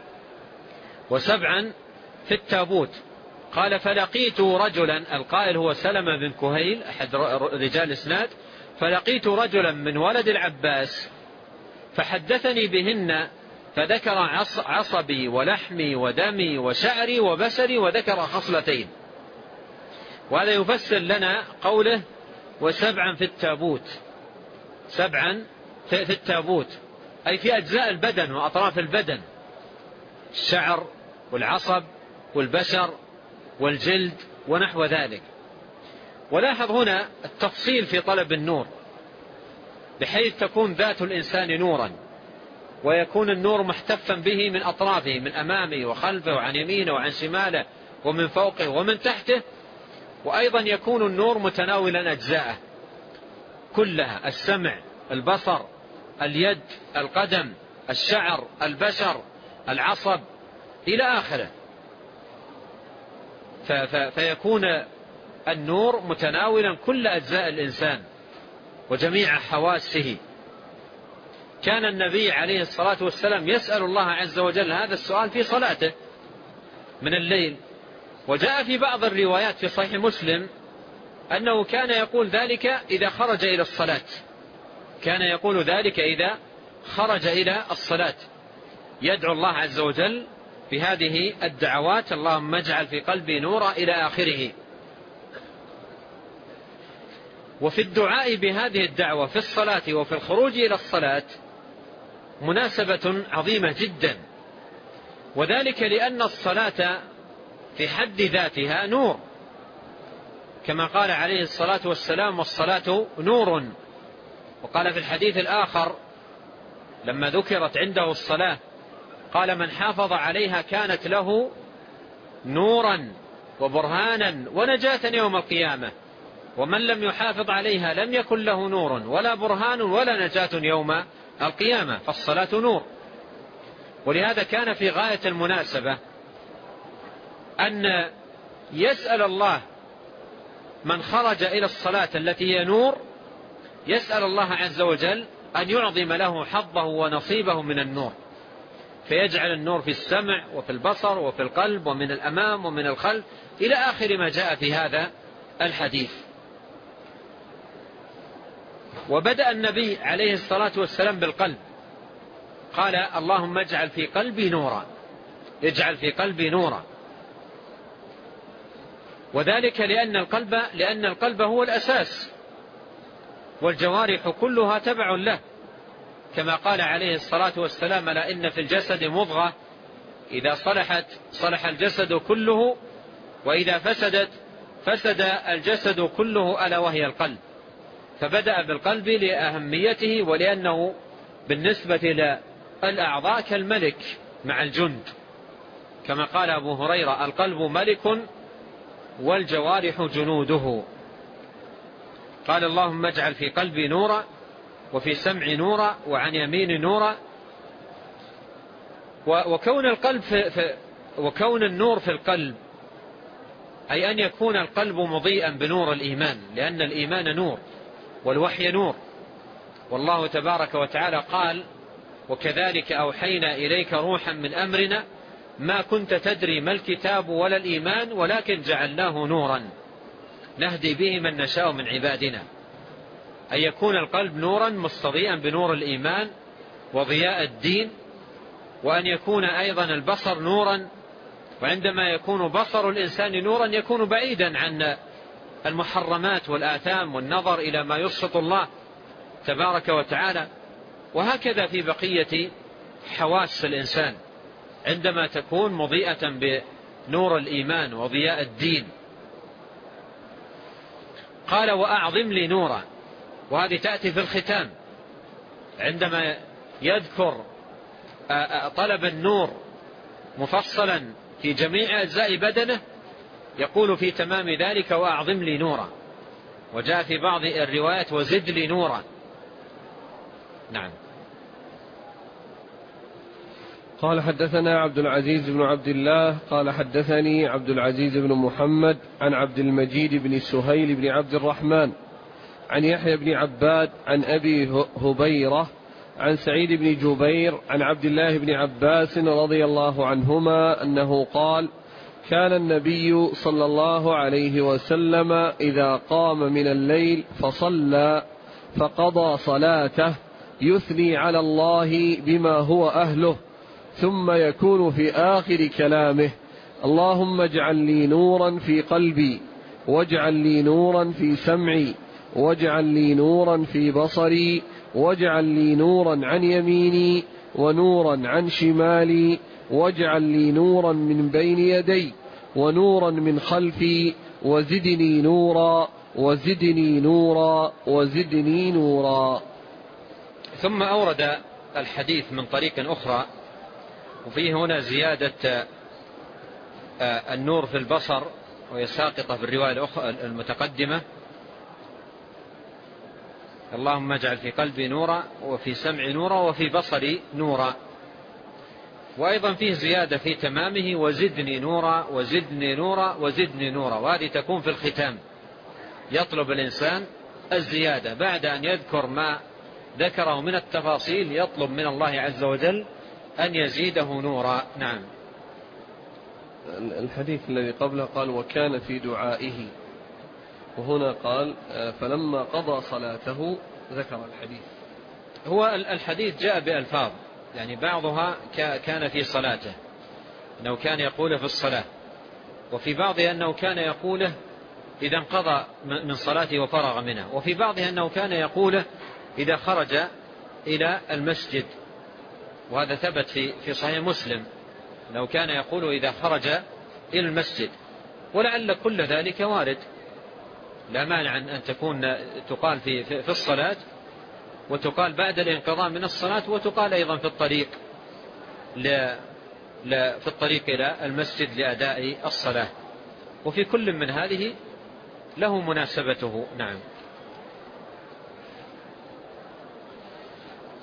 وسبعا في التابوت. قال فلقيت رجلا، القائل هو سلمة بن كهيل أحد رجال الإسناد، فلقيت رجلا من ولد العباس فحدثني بهن، فذكر عصبي ولحمي ودمي وشعري وبشري، وذكر خصلتين. وهذا يفسر لنا قوله وسبعا في التابوت، سبعا في التابوت أي في أجزاء البدن وأطراف البدن، الشعر والعصب والبشر والجلد ونحو ذلك. ولاحظ هنا التفصيل في طلب النور، بحيث تكون ذات الإنسان نورا، ويكون النور محتفا به من أطرافه، من أمامه وخلفه وعن يمينه وعن شماله ومن فوقه ومن تحته. وأيضا يكون النور متناولا أجزاءه كلها: السمع، البصر، اليد، القدم، الشعر، البشر، العصب، إلى آخره. فيكون النور متناولا كل أجزاء الإنسان وجميع حواسه. كان النبي عليه الصلاة والسلام يسأل الله عز وجل هذا السؤال في صلاته من الليل. وجاء في بعض الروايات في صحيح مسلم أنه كان يقول ذلك إذا خرج إلى الصلاة، كان يقول ذلك إذا خرج إلى الصلاة، يدعو الله عز وجل بهذه الدعوات: اللهم اجعل في قلبي نورا، إلى آخره. وفي الدعاء بهذه الدعوة في الصلاة وفي الخروج إلى الصلاة مناسبة عظيمة جدا، وذلك لأن الصلاة في حد ذاتها نور، كما قال عليه الصلاة والسلام: والصلاة نور. وقال في الحديث الآخر لما ذكرت عنده الصلاة قال: من حافظ عليها كانت له نورا وبرهانا ونجاة يوم القيامة، ومن لم يحافظ عليها لم يكن له نور ولا برهان ولا نجاة يوم القيامة، فالصلاة نور. ولهذا كان في غاية المناسبة أن يسأل الله من خرج إلى الصلاة التي هي نور، يسأل الله عز وجل أن يعظم له حظه ونصيبه من النور، فيجعل النور في السمع وفي البصر وفي القلب ومن الأمام ومن الخلف إلى آخر ما جاء في هذا الحديث. وبدأ النبي عليه الصلاة والسلام بالقلب، قال اللهم اجعل في قلبي نورا، اجعل في قلبي نورا. وذلك لأن القلب لأن القلب هو الأساس، والجوارح كلها تبع له، كما قال عليه الصلاة والسلام ألا إن في الجسد مضغة إذا صلحت صلح الجسد كله وإذا فسدت فسد الجسد كله ألا وهي القلب. فبدأ بالقلب لأهميته، ولأنه بالنسبة للأعضاء كالملك مع الجند، كما قال أبو هريرة القلب ملك والجوارح جنوده. قال اللهم اجعل في قلبي نورا وفي سمعي نورا وعن يميني نورا. وكون القلب في في وكون النور في القلب أي أن يكون القلب مضيئا بنور الإيمان، لأن الإيمان نور والوحي نور. والله تبارك وتعالى قال وكذلك أوحينا إليك روحا من أمرنا ما كنت تدري ما الكتاب ولا الإيمان ولكن جعلناه نورا نهدي به من نشاء من عبادنا. أن يكون القلب نورا مستضيئا بنور الإيمان وضياء الدين، وأن يكون أيضا البصر نورا، وعندما يكون بصر الإنسان نورا يكون بعيدا عن المحرمات والآثام والنظر إلى ما يسخط الله تبارك وتعالى. وهكذا في بقية حواس الإنسان عندما تكون مضيئة بنور الإيمان وضياء الدين. قال وأعظم لي نورا، وهذه تأتي في الختام عندما يذكر طلب النور مفصلا في جميع أجزاء بدنه، يقول في تمام ذلك وأعظم لي نورا. وجاء في بعض الروايات وزد لي نورا. نعم. قال حدثنا عبد العزيز بن عبد الله قال حدثني عبد العزيز بن محمد عن عبد المجيد بن سهيل بن عبد الرحمن عن يحيى بن عباد عن أبي هبيرة عن سعيد بن جبير عن عبد الله بن عباس رضي الله عنهما أنه قال كان النبي صلى الله عليه وسلم إذا قام من الليل فصلى فقضى صلاته يثني على الله بما هو أهله، ثم يكون في آخر كلامه اللهم اجعل لي نورا في قلبي واجعل لي نورا في سمعي واجعل لي نورا في بصري واجعل لي نورا عن يميني ونورا عن شمالي واجعل لي نورا من بين يدي ونورا من خلفي وزدني نورا وزدني نورا وزدني نورا. ثم أورد الحديث من طريق أخرى، وفيه هنا زيادة النور في البصر وهي ساقطة في الرواية المتقدمة اللهم اجعل في قلبي نورا وفي سمعي نورا وفي بصري نورا. وأيضا فيه زيادة في تمامه وزدني نورا وزدني نورا وزدني نورا، وهذه تكون في الختام. يطلب الإنسان الزيادة بعد أن يذكر ما ذكره من التفاصيل، يطلب من الله عز وجل أن يزيده نورا. نعم. الحديث الذي قبله قال وكان في دعائه، وهنا قال فلما قضى صلاته ذكر الحديث. هو الحديث جاء بألفاظ، يعني بعضها كان في صلاته أنه كان يقوله في الصلاة، وفي بعضها أنه كان يقوله إذا انقضى من صلاته وفرغ منها، وفي بعضها أنه كان يقوله إذا خرج إلى المسجد، وهذا ثبت في في صحيح مسلم أنه كان يقول إذا خرج إلى المسجد. ولعل كل ذلك وارد، لا مانع أن تكون تقال في في الصلاة، وتقال بعد الانقضاء من الصلاة، وتقال أيضا في الطريق ل في الطريق إلى المسجد لأداء الصلاة، وفي كل من هذه له مناسبته. نعم.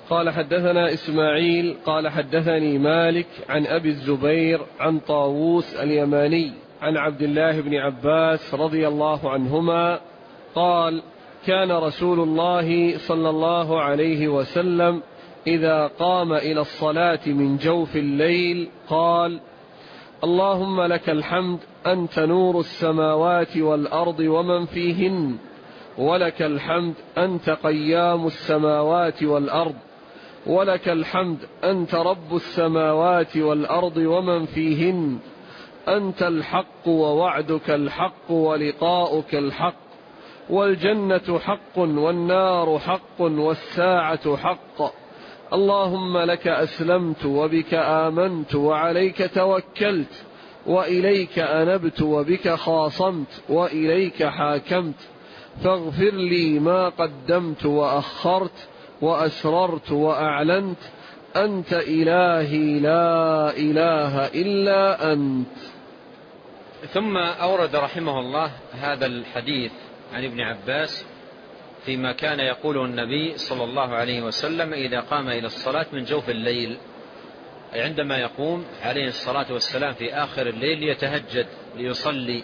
قال حدثنا إسماعيل قال حدثني مالك عن أبي الزبير عن طاووس اليماني عن عبد الله بن عباس رضي الله عنهما قال كان رسول الله صلى الله عليه وسلم إذا قام إلى الصلاة من جوف الليل قال اللهم لك الحمد أنت نور السماوات والأرض ومن فيهن ولك الحمد أنت قيام السماوات والأرض ولك الحمد أنت رب السماوات والأرض ومن فيهن أنت الحق ووعدك الحق ولقاؤك الحق والجنة حق والنار حق والساعة حق اللهم لك أسلمت وبك آمنت وعليك توكلت وإليك أنبت وبك خاصمت وإليك حاكمت فاغفر لي ما قدمت وأخرت وأسررت وأعلنت أنت إلهي لا إله إلا أنت. ثم أورد رحمه الله هذا الحديث عن ابن عباس فيما كان يقوله النبي صلى الله عليه وسلم إذا قام إلى الصلاة من جوف الليل، أي عندما يقوم عليه الصلاة والسلام في آخر الليل ليتهجد ليصلي،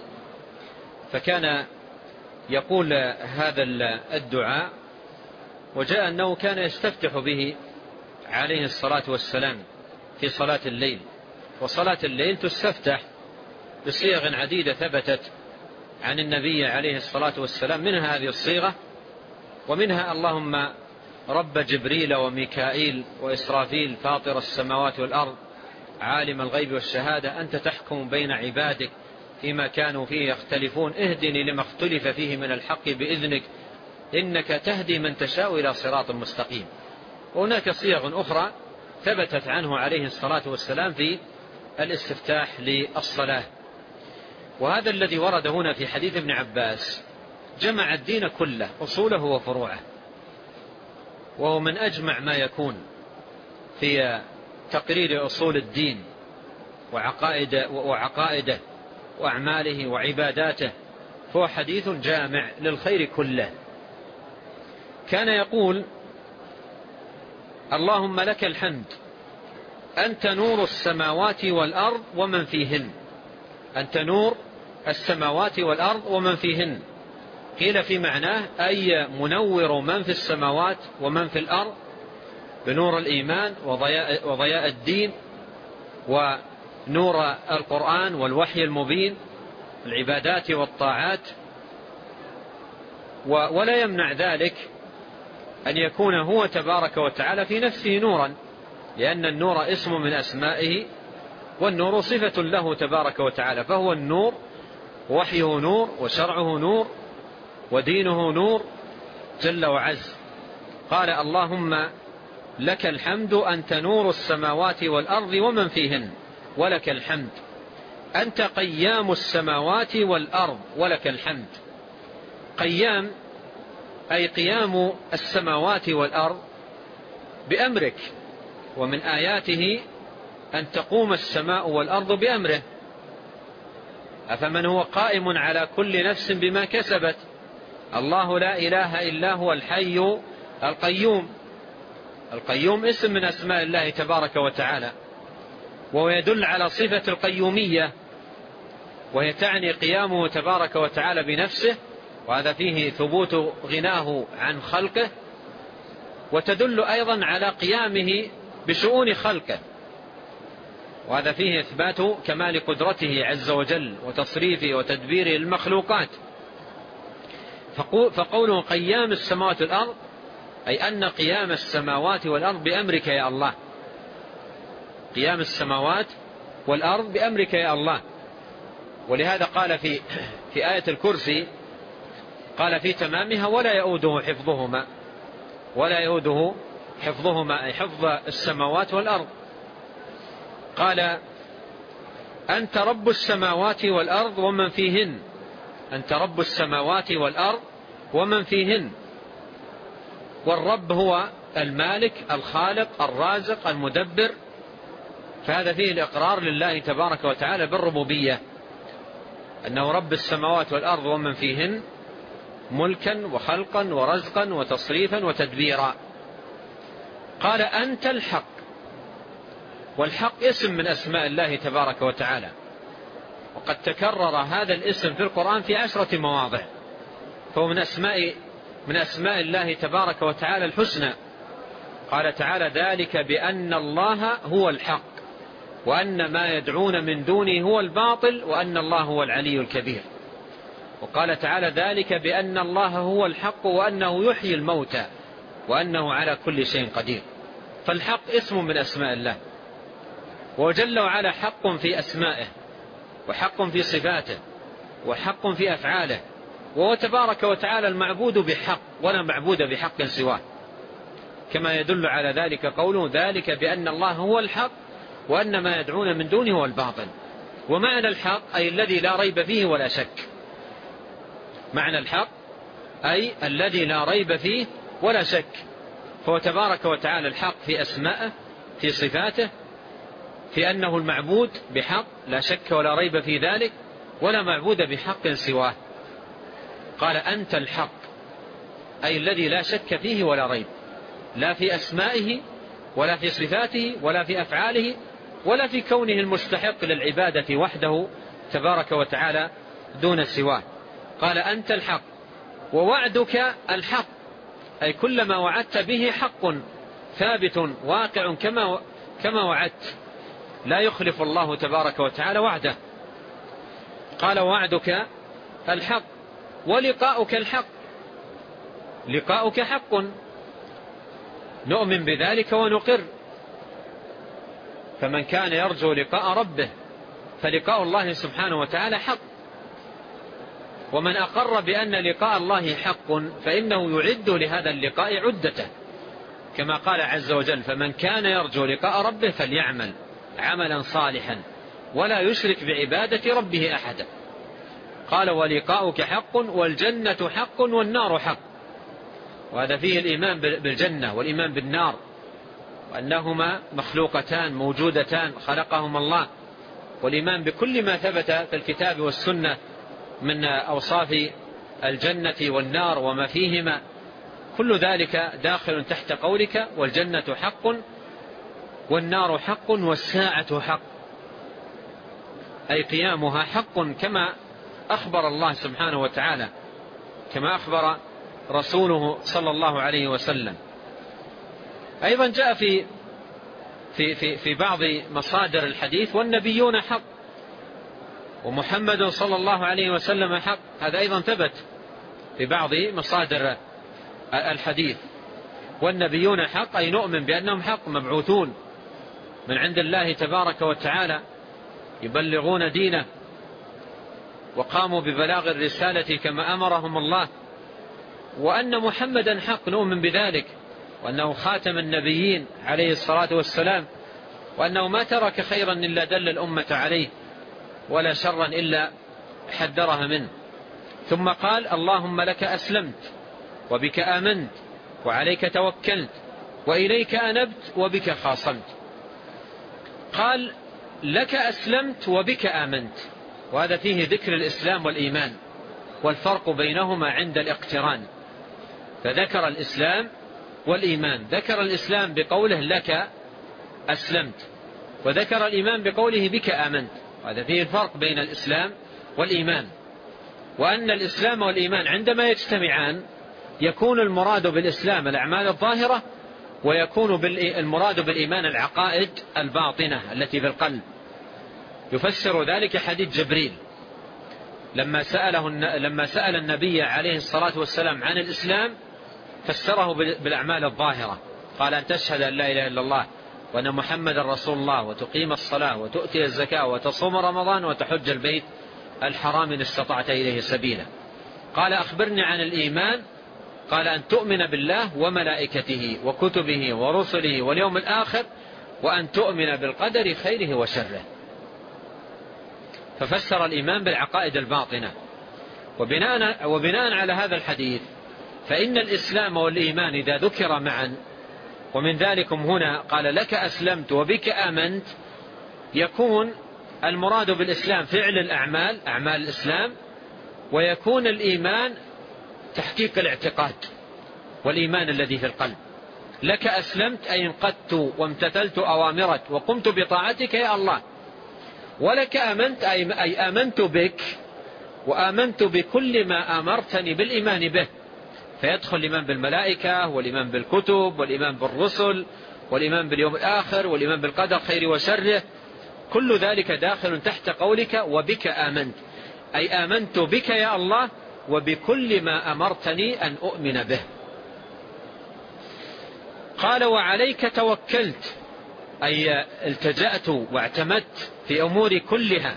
فكان يقول هذا الدعاء، وجاء أنه كان يستفتح به عليه الصلاة والسلام في صلاة الليل، وصلاة الليل تستفتح بصيغ عديدة ثبتت عن النبي عليه الصلاة والسلام، منها هذه الصيغة، ومنها اللهم رب جبريل وميكائيل وإسرافيل فاطر السماوات والأرض عالم الغيب والشهادة أنت تحكم بين عبادك فيما كانوا فيه يختلفون اهدني لما اختلف فيه من الحق بإذنك إنك تهدي من تشاء إلى صراط مستقيم. وهناك صيغ أخرى ثبتت عنه عليه الصلاة والسلام في الاستفتاح للصلاة. وهذا الذي ورد هنا في حديث ابن عباس جمع الدين كله أصوله وفروعه، وهو من أجمع ما يكون في تقرير أصول الدين وعقائد وعقائده وأعماله وعباداته، فهو حديث جامع للخير كله. كان يقول اللهم لك الحمد أنت نور السماوات والأرض ومن فيهن، أنت نور السماوات والأرض ومن فيهن، قيل في معناه أي منور من في السماوات ومن في الأرض بنور الإيمان وضياء, وضياء الدين ونور القرآن والوحي المبين العبادات والطاعات. ولا يمنع ذلك أن يكون هو تبارك وتعالى في نفسه نورا، لأن النور اسم من أسمائه، والنور صفة له تبارك وتعالى، فهو النور، وحيه نور، وشرعه نور، ودينه نور جل وعز. قال اللهم لك الحمد أنت نور السماوات والأرض ومن فيهن ولك الحمد أنت قيام السماوات والأرض ولك الحمد. قيام أي قيام السماوات والأرض بأمرك، ومن آياته أن تقوم السماء والأرض بأمره، أفمن هو قائم على كل نفس بما كسبت. الله لا إله إلا هو الحي القيوم. القيوم اسم من أسماء الله تبارك وتعالى، وهو يدل على صفة القيومية، وهي تعني قيامه تبارك وتعالى بنفسه، وهذا فيه ثبوت غناه عن خلقه، وتدل أيضا على قيامه بشؤون خلقه، وهذا فيه إثبات كمال قدرته عز وجل وتصريفه وتدبيره المخلوقات. فقوله قيام السماوات والأرض أي أن قيام السماوات والأرض بأمرك يا الله، قيام السماوات والأرض بأمرك يا الله. ولهذا قال في في آية الكرسي، قال في تمامها ولا يؤوده حفظهما، ولا يؤوده حفظهما أي حفظ السماوات والأرض. قال أنت رب السماوات والأرض ومن فيهن، أنت رب السماوات والأرض ومن فيهن. والرب هو المالك الخالق الرازق المدبر، فهذا فيه الإقرار لله تبارك وتعالى بالربوبية، أنه رب السماوات والأرض ومن فيهن ملكا وخلقا ورزقا وتصريفا وتدبيرا. قال أنت الحق. والحق اسم من أسماء الله تبارك وتعالى، وقد تكرر هذا الاسم في القرآن في عشرة مواضع، فهو من أسماء من أسماء الله تبارك وتعالى الحسنى. قال تعالى ذلك بأن الله هو الحق وأن ما يدعون من دونه هو الباطل وأن الله هو العلي الكبير. وقال تعالى ذلك بأن الله هو الحق وأنه يحيي الموتى وأنه على كل شيء قدير. فالحق اسم من أسماء الله، وجل وعلا حق في أسمائه وحق في صفاته وحق في أفعاله، وهو تبارك وتعالى المعبود بحق ولا معبود بحق سواه، كما يدل على ذلك قوله ذلك بأن الله هو الحق وأن ما يدعون من دونه هو الباطل. ومعنى الحق أي الذي لا ريب فيه ولا شك. معنى الحق أي الذي لا ريب فيه ولا شك، فهو تبارك وتعالى الحق في أسمائه في صفاته، في أنه المعبود بحق لا شك ولا ريب في ذلك، ولا معبود بحق سواه. قال أنت الحق أي الذي لا شك فيه ولا ريب، لا في أسمائه ولا في صفاته ولا في أفعاله ولا في كونه المستحق للعبادة وحده تبارك وتعالى دون سواه. قال أنت الحق ووعدك الحق أي كل ما وعدت به حق ثابت واقع كما كما وعدت، لا يخلف الله تبارك وتعالى وعده. قال وعدك الحق ولقاؤك الحق. لقاؤك حق نؤمن بذلك ونقر، فمن كان يرجو لقاء ربه فلقاء الله سبحانه وتعالى حق، ومن أقر بأن لقاء الله حق فإنه يعد لهذا اللقاء عدته، كما قال عز وجل فمن كان يرجو لقاء ربه فليعمل عملا صالحا ولا يشرك بعبادة ربه أحدا. قال ولقاؤك حق والجنة حق والنار حق. وهذا فيه الإيمان بالجنة والإيمان بالنار، وأنهما مخلوقتان موجودتان خلقهما الله، والإيمان بكل ما ثبت في الكتاب والسنة من أوصاف الجنة والنار وما فيهما، كل ذلك داخل تحت قولك والجنة حق والنار حق والساعة حق، أي قيامها حق كما أخبر الله سبحانه وتعالى، كما أخبر رسوله صلى الله عليه وسلم. أيضا جاء في في في في بعض مصادر الحديث والنبيون حق ومحمد صلى الله عليه وسلم حق، هذا أيضا ثبت في بعض مصادر الحديث. والنبيون حق أي نؤمن بأنهم حق مبعوثون من عند الله تبارك وتعالى يبلغون دينه وقاموا ببلاغ الرسالة كما أمرهم الله، وأن محمدا حق نؤمن بذلك، وأنه خاتم النبيين عليه الصلاة والسلام، وأنه ما ترك خيرا إلا دل الأمة عليه ولا شرا إلا حذرها منه. ثم قال اللهم لك أسلمت وبك آمنت وعليك توكلت وإليك أنبت وبك خاصمت. قال لك أسلمت وبك آمنت، وهذا فيه ذكر الإسلام والإيمان والفرق بينهما عند الاقتران، فذكر الإسلام والإيمان. ذكر الإسلام بقوله لك أسلمت، وذكر الإيمان بقوله بك آمنت، وهذا فيه الفرق بين الإسلام والإيمان، وأن الإسلام والإيمان عندما يجتمعان يكون المراد بالإسلام الأعمال الظاهرة، ويكون المراد بالإيمان العقائد الباطنة التي في القلب. يفسر ذلك حديث جبريل لما سأله لما سأل النبي عليه الصلاة والسلام عن الإسلام، فسره بالأعمال الظاهرة، قال أن تشهد أن لا إله إلا الله وأن محمد رسول الله وتقيم الصلاة وتؤتي الزكاة وتصوم رمضان وتحج البيت الحرام إن استطعت إليه سبيلا. قال أخبرني عن الإيمان، قال أن تؤمن بالله وملائكته وكتبه ورسله واليوم الآخر وأن تؤمن بالقدر خيره وشره. ففسر الإيمان بالعقائد الباطنة. وبناء, وبناء على هذا الحديث فإن الإسلام والإيمان إذا ذكر معا، ومن ذلكم هنا قال لك أسلمت وبك آمنت، يكون المراد بالإسلام فعل الأعمال أعمال الإسلام، ويكون الإيمان تحقيق الاعتقاد والإيمان الذي في القلب. لك أسلمت أي انقدت وامتثلت أوامرك وقمت بطاعتك يا الله. ولك آمنت أي آمنت بك وآمنت بكل ما أمرتني بالإيمان به، فيدخل الإيمان بالملائكة والإيمان بالكتب والإيمان بالرسل والإيمان باليوم الآخر والإيمان بالقدر خير وشره، كل ذلك داخل تحت قولك وبك آمنت، أي آمنت بك يا الله وبكل ما أمرتني أن أؤمن به. قال وعليك توكلت أي التجأت واعتمدت في أموري كلها.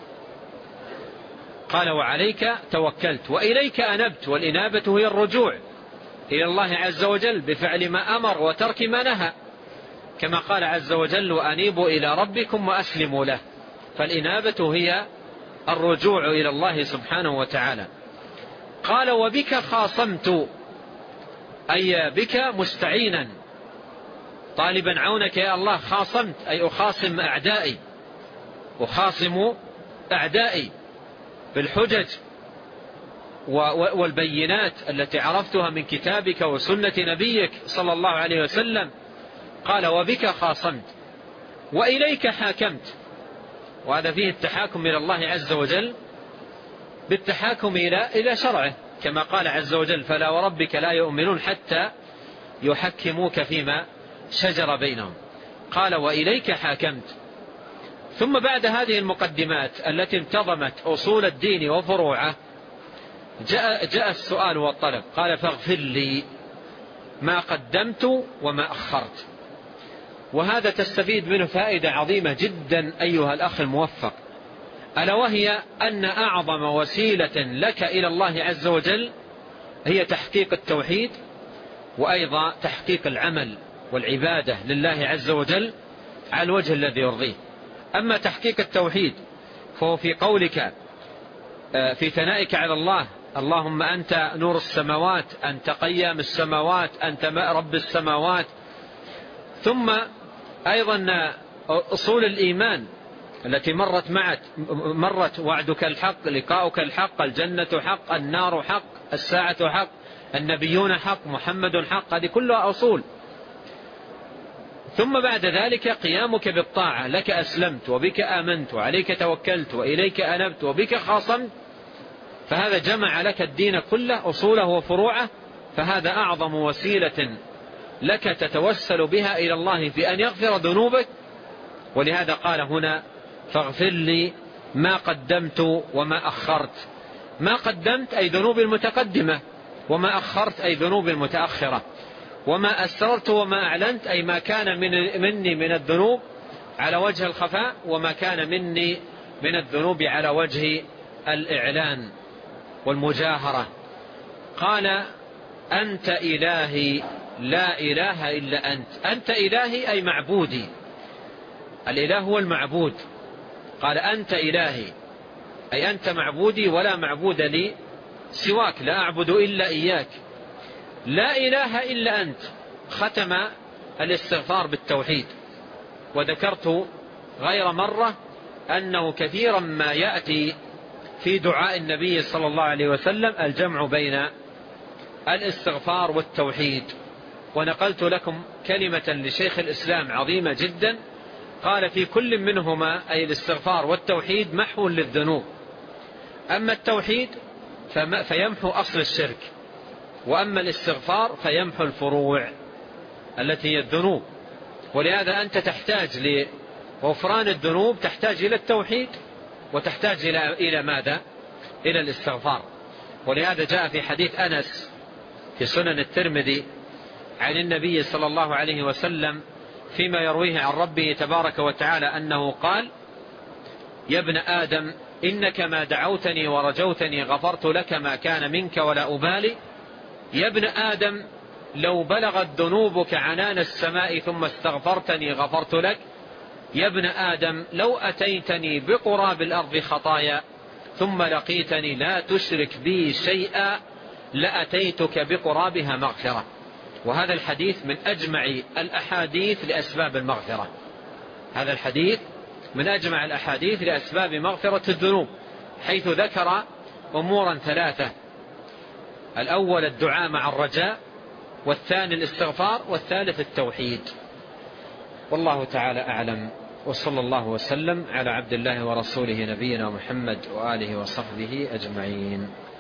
قال وعليك توكلت وإليك أنبت، والإنابة هي الرجوع إلى الله عز وجل بفعل ما أمر وترك ما نهى، كما قال عز وجل وأنيبوا إلى ربكم وأسلموا له، فالإنابة هي الرجوع إلى الله سبحانه وتعالى. قال وبك خاصمت أي بك مستعينا طالبا عونك يا الله. خاصمت أي أخاصم أعدائي، أخاصم أعدائي بالحجج والبينات التي عرفتها من كتابك وسنة نبيك صلى الله عليه وسلم. قال وبك خاصمت وإليك حاكمت، وهذا فيه التحاكم إلى الله عز وجل بالتحاكم إلى إلى شرعه، كما قال عز وجل فلا وربك لا يؤمنون حتى يحكموك فيما شجر بينهم. قال وإليك حاكمت. ثم بعد هذه المقدمات التي انتظمت أصول الدين وفروعه جاء, جاء السؤال والطلب. قال فاغفر لي ما قدمت وما أخرت. وهذا تستفيد منه فائدة عظيمة جدا أيها الأخ الموفق، ألا وهي أن أعظم وسيلة لك إلى الله عز وجل هي تحقيق التوحيد، وأيضا تحقيق العمل والعبادة لله عز وجل على الوجه الذي يرضيه. أما تحقيق التوحيد فهو في قولك في ثنائك على الله اللهم أنت نور السماوات، أنت قيام السماوات، أنت رب السماوات. ثم أيضا أصول الإيمان التي مرت معت مرت وعدك الحق، لقاؤك الحق، الجنة حق، النار حق، الساعة حق، النبيون حق، محمد حق، هذه كلها أصول. ثم بعد ذلك قيامك بالطاعة، لك أسلمت وبك آمنت وعليك توكلت وإليك أنبت وبك خاصمت، فهذا جمع لك الدين كله أصوله وفروعه، فهذا أعظم وسيلة لك تتوسل بها إلى الله في أن يغفر ذنوبك. ولهذا قال هنا فاغفر لي ما قدمت وما أخرت. ما قدمت أي ذنوب المتقدمة، وما أخرت أي ذنوب المتأخرة، وما أسررت وما أعلنت أي ما كان من مني من الذنوب على وجه الخفاء، وما كان مني من الذنوب على وجه الإعلان والمجاهرة. قال أنت إلهي لا إله إلا أنت. أنت إلهي أي معبودي، الإله هو المعبود. قال أنت إلهي أي أنت معبودي ولا معبود لي سواك، لا أعبد إلا إياك، لا إله إلا أنت. ختم الاستغفار بالتوحيد. وذكرت غير مرة أنه كثيرا ما يأتي في دعاء النبي صلى الله عليه وسلم الجمع بين الاستغفار والتوحيد. ونقلت لكم كلمة لشيخ الإسلام عظيمة جدا، قال في كل منهما أي الاستغفار والتوحيد محو للذنوب. أما التوحيد فيمحو أصل الشرك، وأما الاستغفار فيمحو الفروع التي هي الذنوب. ولهذا أنت تحتاج لغفران الذنوب، تحتاج إلى التوحيد وتحتاج إلى إلى ماذا؟ إلى الاستغفار. ولهذا جاء في حديث أنس في سنن الترمذي عن النبي صلى الله عليه وسلم فيما يرويه عن ربه تبارك وتعالى أنه قال يا ابن آدم إنك ما دعوتني ورجوتني غفرت لك ما كان منك ولا أبالي. يا ابن آدم لو بلغت ذنوبك عنان السماء ثم استغفرتني غفرت لك. يا ابن آدم لو أتيتني بقراب الأرض خطايا ثم لقيتني لا تشرك بي شيئا لأتيتك بقرابها مغفرة. وهذا الحديث من أجمع الأحاديث لأسباب المغفرة. هذا الحديث من أجمع الأحاديث لأسباب مغفرة الذنوب، حيث ذكر أمورا ثلاثة: الأول الدعاء مع الرجاء، والثاني الاستغفار، والثالث التوحيد. والله تعالى أعلم، وصلى الله وسلم على عبد الله ورسوله نبينا محمد وآله وصحبه أجمعين.